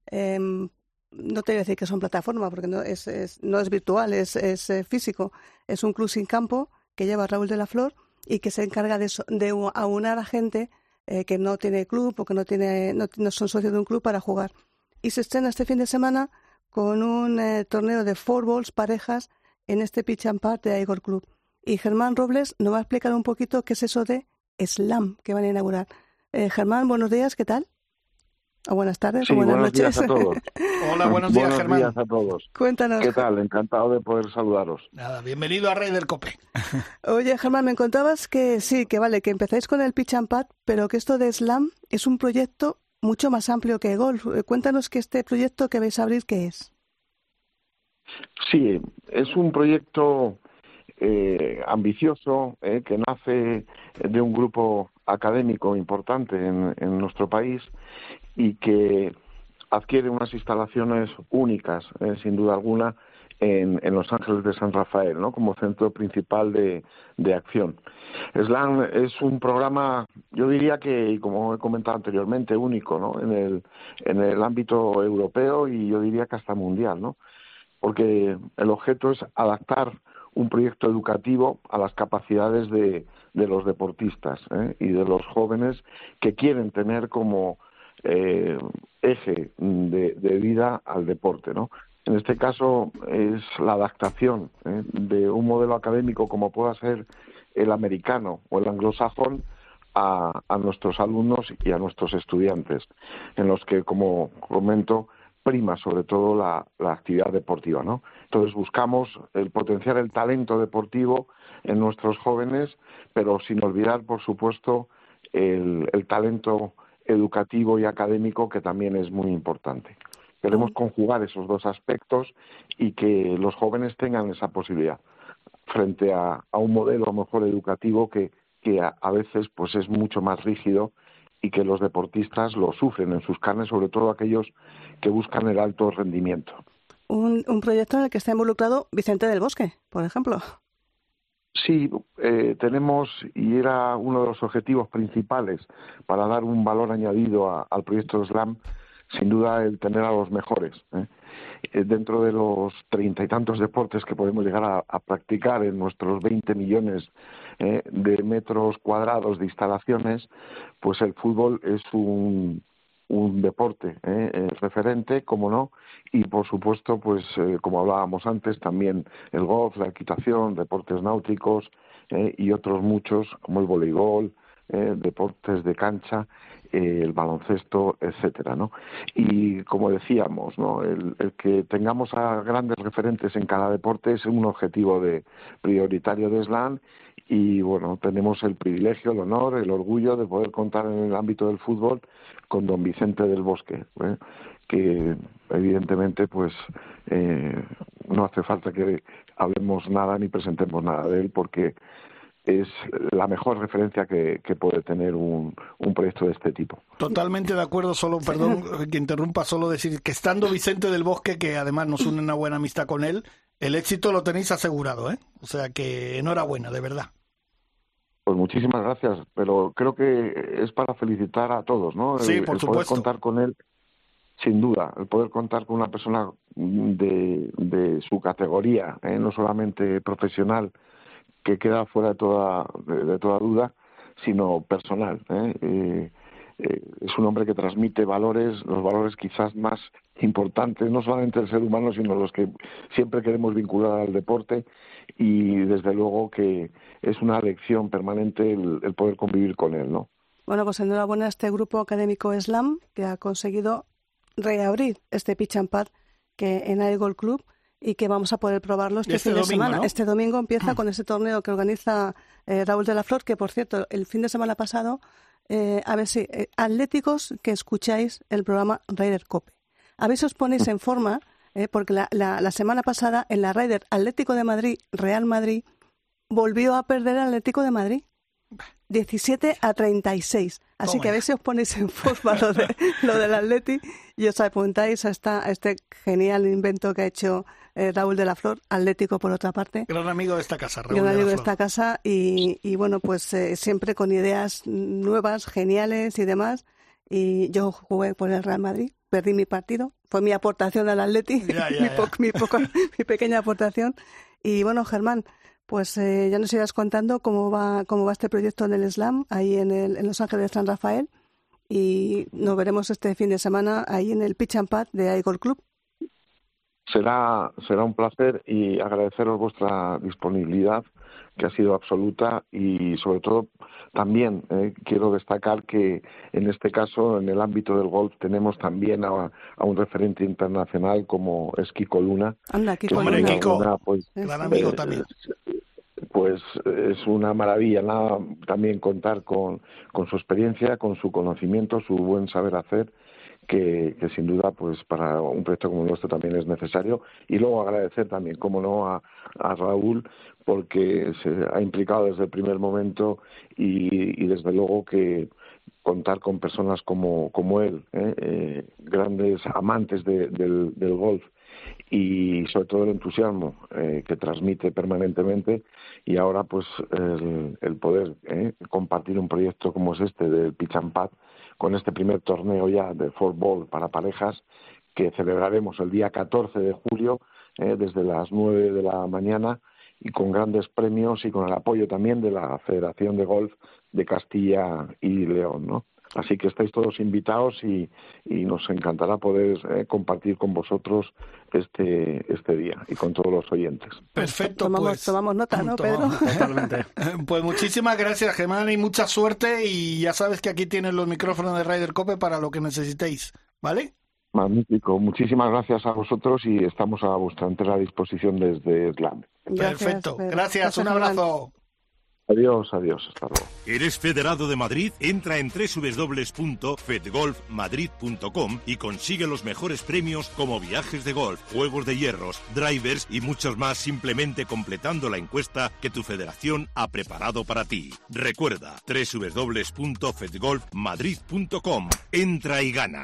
no te voy a decir que son plataformas, porque no es virtual, es físico, es un club sin campo que lleva Raúl de la Flor y que se encarga de aunar a gente que no tiene club o que no son socios de un club para jugar. Y se estrena este fin de semana con un torneo de 4-balls parejas en este Pitch and Putt de iGolf Club. Y Germán Robles nos va a explicar un poquito qué es eso de SLAM que van a inaugurar. Germán, buenos días, ¿qué tal? O buenas tardes, sí, o buenas buenos noches. Días a todos. Hola, buenos días, Germán. Buenos días a todos. Cuéntanos. ¿Qué tal? Encantado de poder saludaros. Nada, bienvenido a Ryder Cope. Oye, Germán, me contabas que sí, que vale, que empezáis con el Pitch and Putt, pero que esto de SLAM es un proyecto mucho más amplio que golf. Cuéntanos que este proyecto que vais a abrir, ¿qué es? Sí, es un proyecto ambicioso que nace de un grupo académico importante en nuestro país y que adquiere unas instalaciones únicas, sin duda alguna, en Los Ángeles de San Rafael, ¿no? Como centro principal de acción. SLAM es un programa, yo diría que, como he comentado anteriormente, único, ¿no? En el ámbito europeo y yo diría que hasta mundial, ¿no? Porque el objeto es adaptar un proyecto educativo a las capacidades de los deportistas y de los jóvenes que quieren tener como eje de vida al deporte, ¿no? En este caso es la adaptación de un modelo académico como pueda ser el americano o el anglosajón a nuestros alumnos y a nuestros estudiantes, en los que, como comento, prima sobre todo la actividad deportiva, ¿no? Entonces buscamos potenciar el talento deportivo en nuestros jóvenes, pero sin olvidar, por supuesto, el talento educativo y académico, que también es muy importante. Queremos conjugar esos dos aspectos y que los jóvenes tengan esa posibilidad frente a un modelo a lo mejor educativo que a veces pues es mucho más rígido y que los deportistas lo sufren en sus carnes, sobre todo aquellos que buscan el alto rendimiento. Un proyecto en el que está involucrado Vicente del Bosque, por ejemplo. Sí, tenemos, y era uno de los objetivos principales para dar un valor añadido al proyecto SLAM, sin duda el tener a los mejores. Dentro de los 30 y tantos deportes que podemos llegar a practicar en nuestros 20 millones de metros cuadrados de instalaciones, pues el fútbol es un deporte referente, como no, y por supuesto, pues como hablábamos antes, también el golf, la equitación, deportes náuticos y otros muchos, como el voleibol, deportes de cancha, el baloncesto, etcétera, ¿no? Y como decíamos, ¿no? El que tengamos a grandes referentes en cada deporte es un objetivo prioritario de SLAM. Y bueno, tenemos el privilegio, el honor, el orgullo de poder contar en el ámbito del fútbol con don Vicente del Bosque, que evidentemente pues no hace falta que hablemos nada ni presentemos nada de él, porque es la mejor referencia que puede tener un proyecto de este tipo. Totalmente de acuerdo, solo, perdón que interrumpa, solo decir que estando Vicente del Bosque, que además nos une una buena amistad con él, el éxito lo tenéis asegurado, ¿eh? O sea que enhorabuena, de verdad. Pues muchísimas gracias, pero creo que es para felicitar a todos, ¿no? Sí, por supuesto. Poder contar con él, sin duda, el poder contar con una persona de su categoría, no solamente profesional, que queda fuera de toda duda, sino personal. Es un hombre que transmite valores, los valores quizás más importantes, no solamente del ser humano, sino los que siempre queremos vincular al deporte, y desde luego que es una lección permanente el poder convivir con él, ¿no? Bueno, pues enhorabuena a este grupo académico SLAM que ha conseguido reabrir este pitch and pad que en el Golf Club, y que vamos a poder probarlo este fin de semana. ¿No? Este domingo empieza con ese torneo que organiza Raúl de la Flor, que por cierto, el fin de semana pasado, a ver si, atléticos que escucháis el programa Ryder Cope. A ver si os ponéis en forma, porque la semana pasada en la Ryder Atlético de Madrid, Real Madrid, volvió a perder el Atlético de Madrid. 17-36. Así que a ver si os ponéis en forma lo del Atleti y os apuntáis a este genial invento que ha hecho Raúl de la Flor, atlético por otra parte. Gran amigo de esta casa, Raúl. Gran amigo de esta casa y bueno, pues siempre con ideas nuevas, geniales y demás. Y yo jugué por el Real Madrid, perdí mi partido, fue mi aportación al Atleti, mi pequeña aportación. Y bueno, Germán, pues ya nos irás contando cómo va este proyecto en el SLAM, ahí en Los Ángeles de San Rafael, y nos veremos este fin de semana ahí en el Pitch and Pad de iGolf Club. Será un placer, y agradeceros vuestra disponibilidad, que ha sido absoluta, y sobre todo también quiero destacar que en este caso, en el ámbito del golf, tenemos también a un referente internacional como es Kiko Luna. Anda, Kiko Luna. Kiko, pues, gran amigo también. Pues es una maravilla también contar con su experiencia, con su conocimiento, su buen saber hacer, que sin duda pues para un proyecto como nuestro también es necesario. Y luego agradecer también, como no, a Raúl, porque se ha implicado desde el primer momento, y desde luego que contar con personas como él, grandes amantes del golf, y sobre todo el entusiasmo que transmite permanentemente, y ahora pues el poder compartir un proyecto como es este del Pitch and Pad, con este primer torneo ya de Four Ball para parejas, que celebraremos el día 14 de julio desde las 9 de la mañana, y con grandes premios y con el apoyo también de la Federación de Golf de Castilla y León, ¿no? Así que estáis todos invitados, y nos encantará poder compartir con vosotros este día, y con todos los oyentes. Perfecto, tomamos nota, ¿no, Pedro? Totalmente. Pues muchísimas gracias, Germán, y mucha suerte, y ya sabes que aquí tienes los micrófonos de Ryder Cope para lo que necesitéis, ¿vale? Magnífico, muchísimas gracias a vosotros, y estamos a vuestra entera disposición desde SLAM. Perfecto, gracias, un abrazo. Adiós, hasta luego. ¿Eres federado de Madrid? Entra en www.fedgolfmadrid.com y consigue los mejores premios como viajes de golf, juegos de hierros, drivers y muchos más, simplemente completando la encuesta que tu federación ha preparado para ti. Recuerda, www.fedgolfmadrid.com. Entra y gana.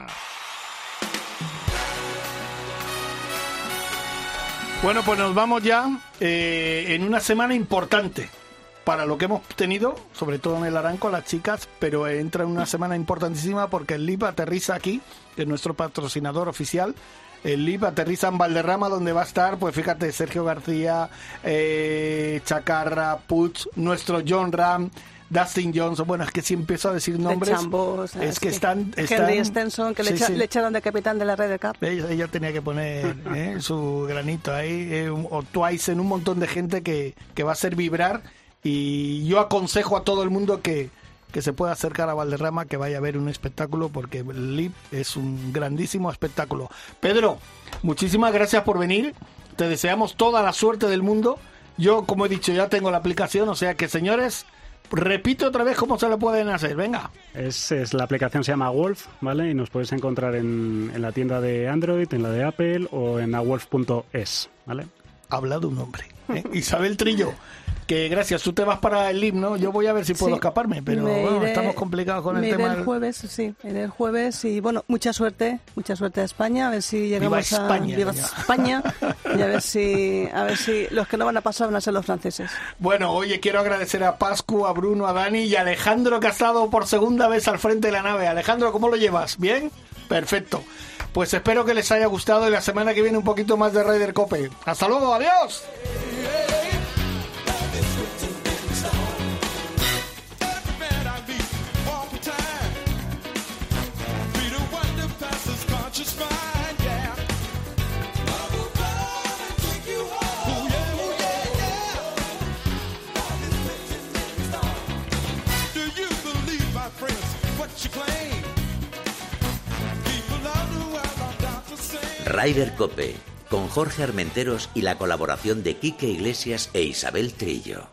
Bueno, pues nos vamos ya en una semana importante. para lo que hemos tenido, sobre todo en el Aranco, las chicas, pero entra en una semana importantísima porque el LIV aterriza aquí, que es nuestro patrocinador oficial. El LIV aterriza en Valderrama, donde va a estar, pues fíjate, Sergio García, Chacarra, Puig, nuestro John Ram, Dustin Johnson. Bueno, es que si empiezo a decir nombres, Chambos, es que están Henry Stenson, que le echaron de capitán de la Ryder Cup. Ella tenía que poner su granito ahí, o Twice, en un montón de gente que va a hacer vibrar. Y yo aconsejo a todo el mundo que se pueda acercar a Valderrama, que vaya a ver un espectáculo, porque el LIV es un grandísimo espectáculo. Pedro, muchísimas gracias por venir. Te deseamos toda la suerte del mundo. Yo, como he dicho, ya tengo la aplicación, o sea que, señores, repite otra vez cómo se lo pueden hacer. Venga. La aplicación se llama Wolf, ¿vale? Y nos podéis encontrar en la tienda de Android, en la de Apple o en awolf.es, ¿vale? Habla de un hombre. Isabel Trillo, que gracias, tú te vas para el LIV, ¿no? Yo voy a ver si puedo escaparme, pero bueno, estamos complicados con el tema. El jueves, iré el jueves y bueno, mucha suerte a España, a ver si llegamos Viva España y a ver si los que no van a pasar van a ser los franceses. Bueno, oye, quiero agradecer a Pascu, a Bruno, a Dani y a Alejandro, que ha estado por segunda vez al frente de la nave. Alejandro, ¿cómo lo llevas? ¿Bien? Perfecto. Pues espero que les haya gustado y la semana que viene un poquito más de Ryder Cope. ¡Hasta luego! ¡Adiós! Ryder Cope, con Jorge Armenteros y la colaboración de Quique Iglesias e Isabel Trillo.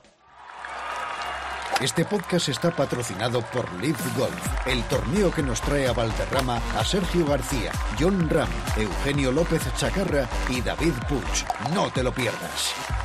Este podcast está patrocinado por LIV Golf, el torneo que nos trae a Valderrama a Sergio García, John Ram, Eugenio López Chacarra y David Puig. No te lo pierdas.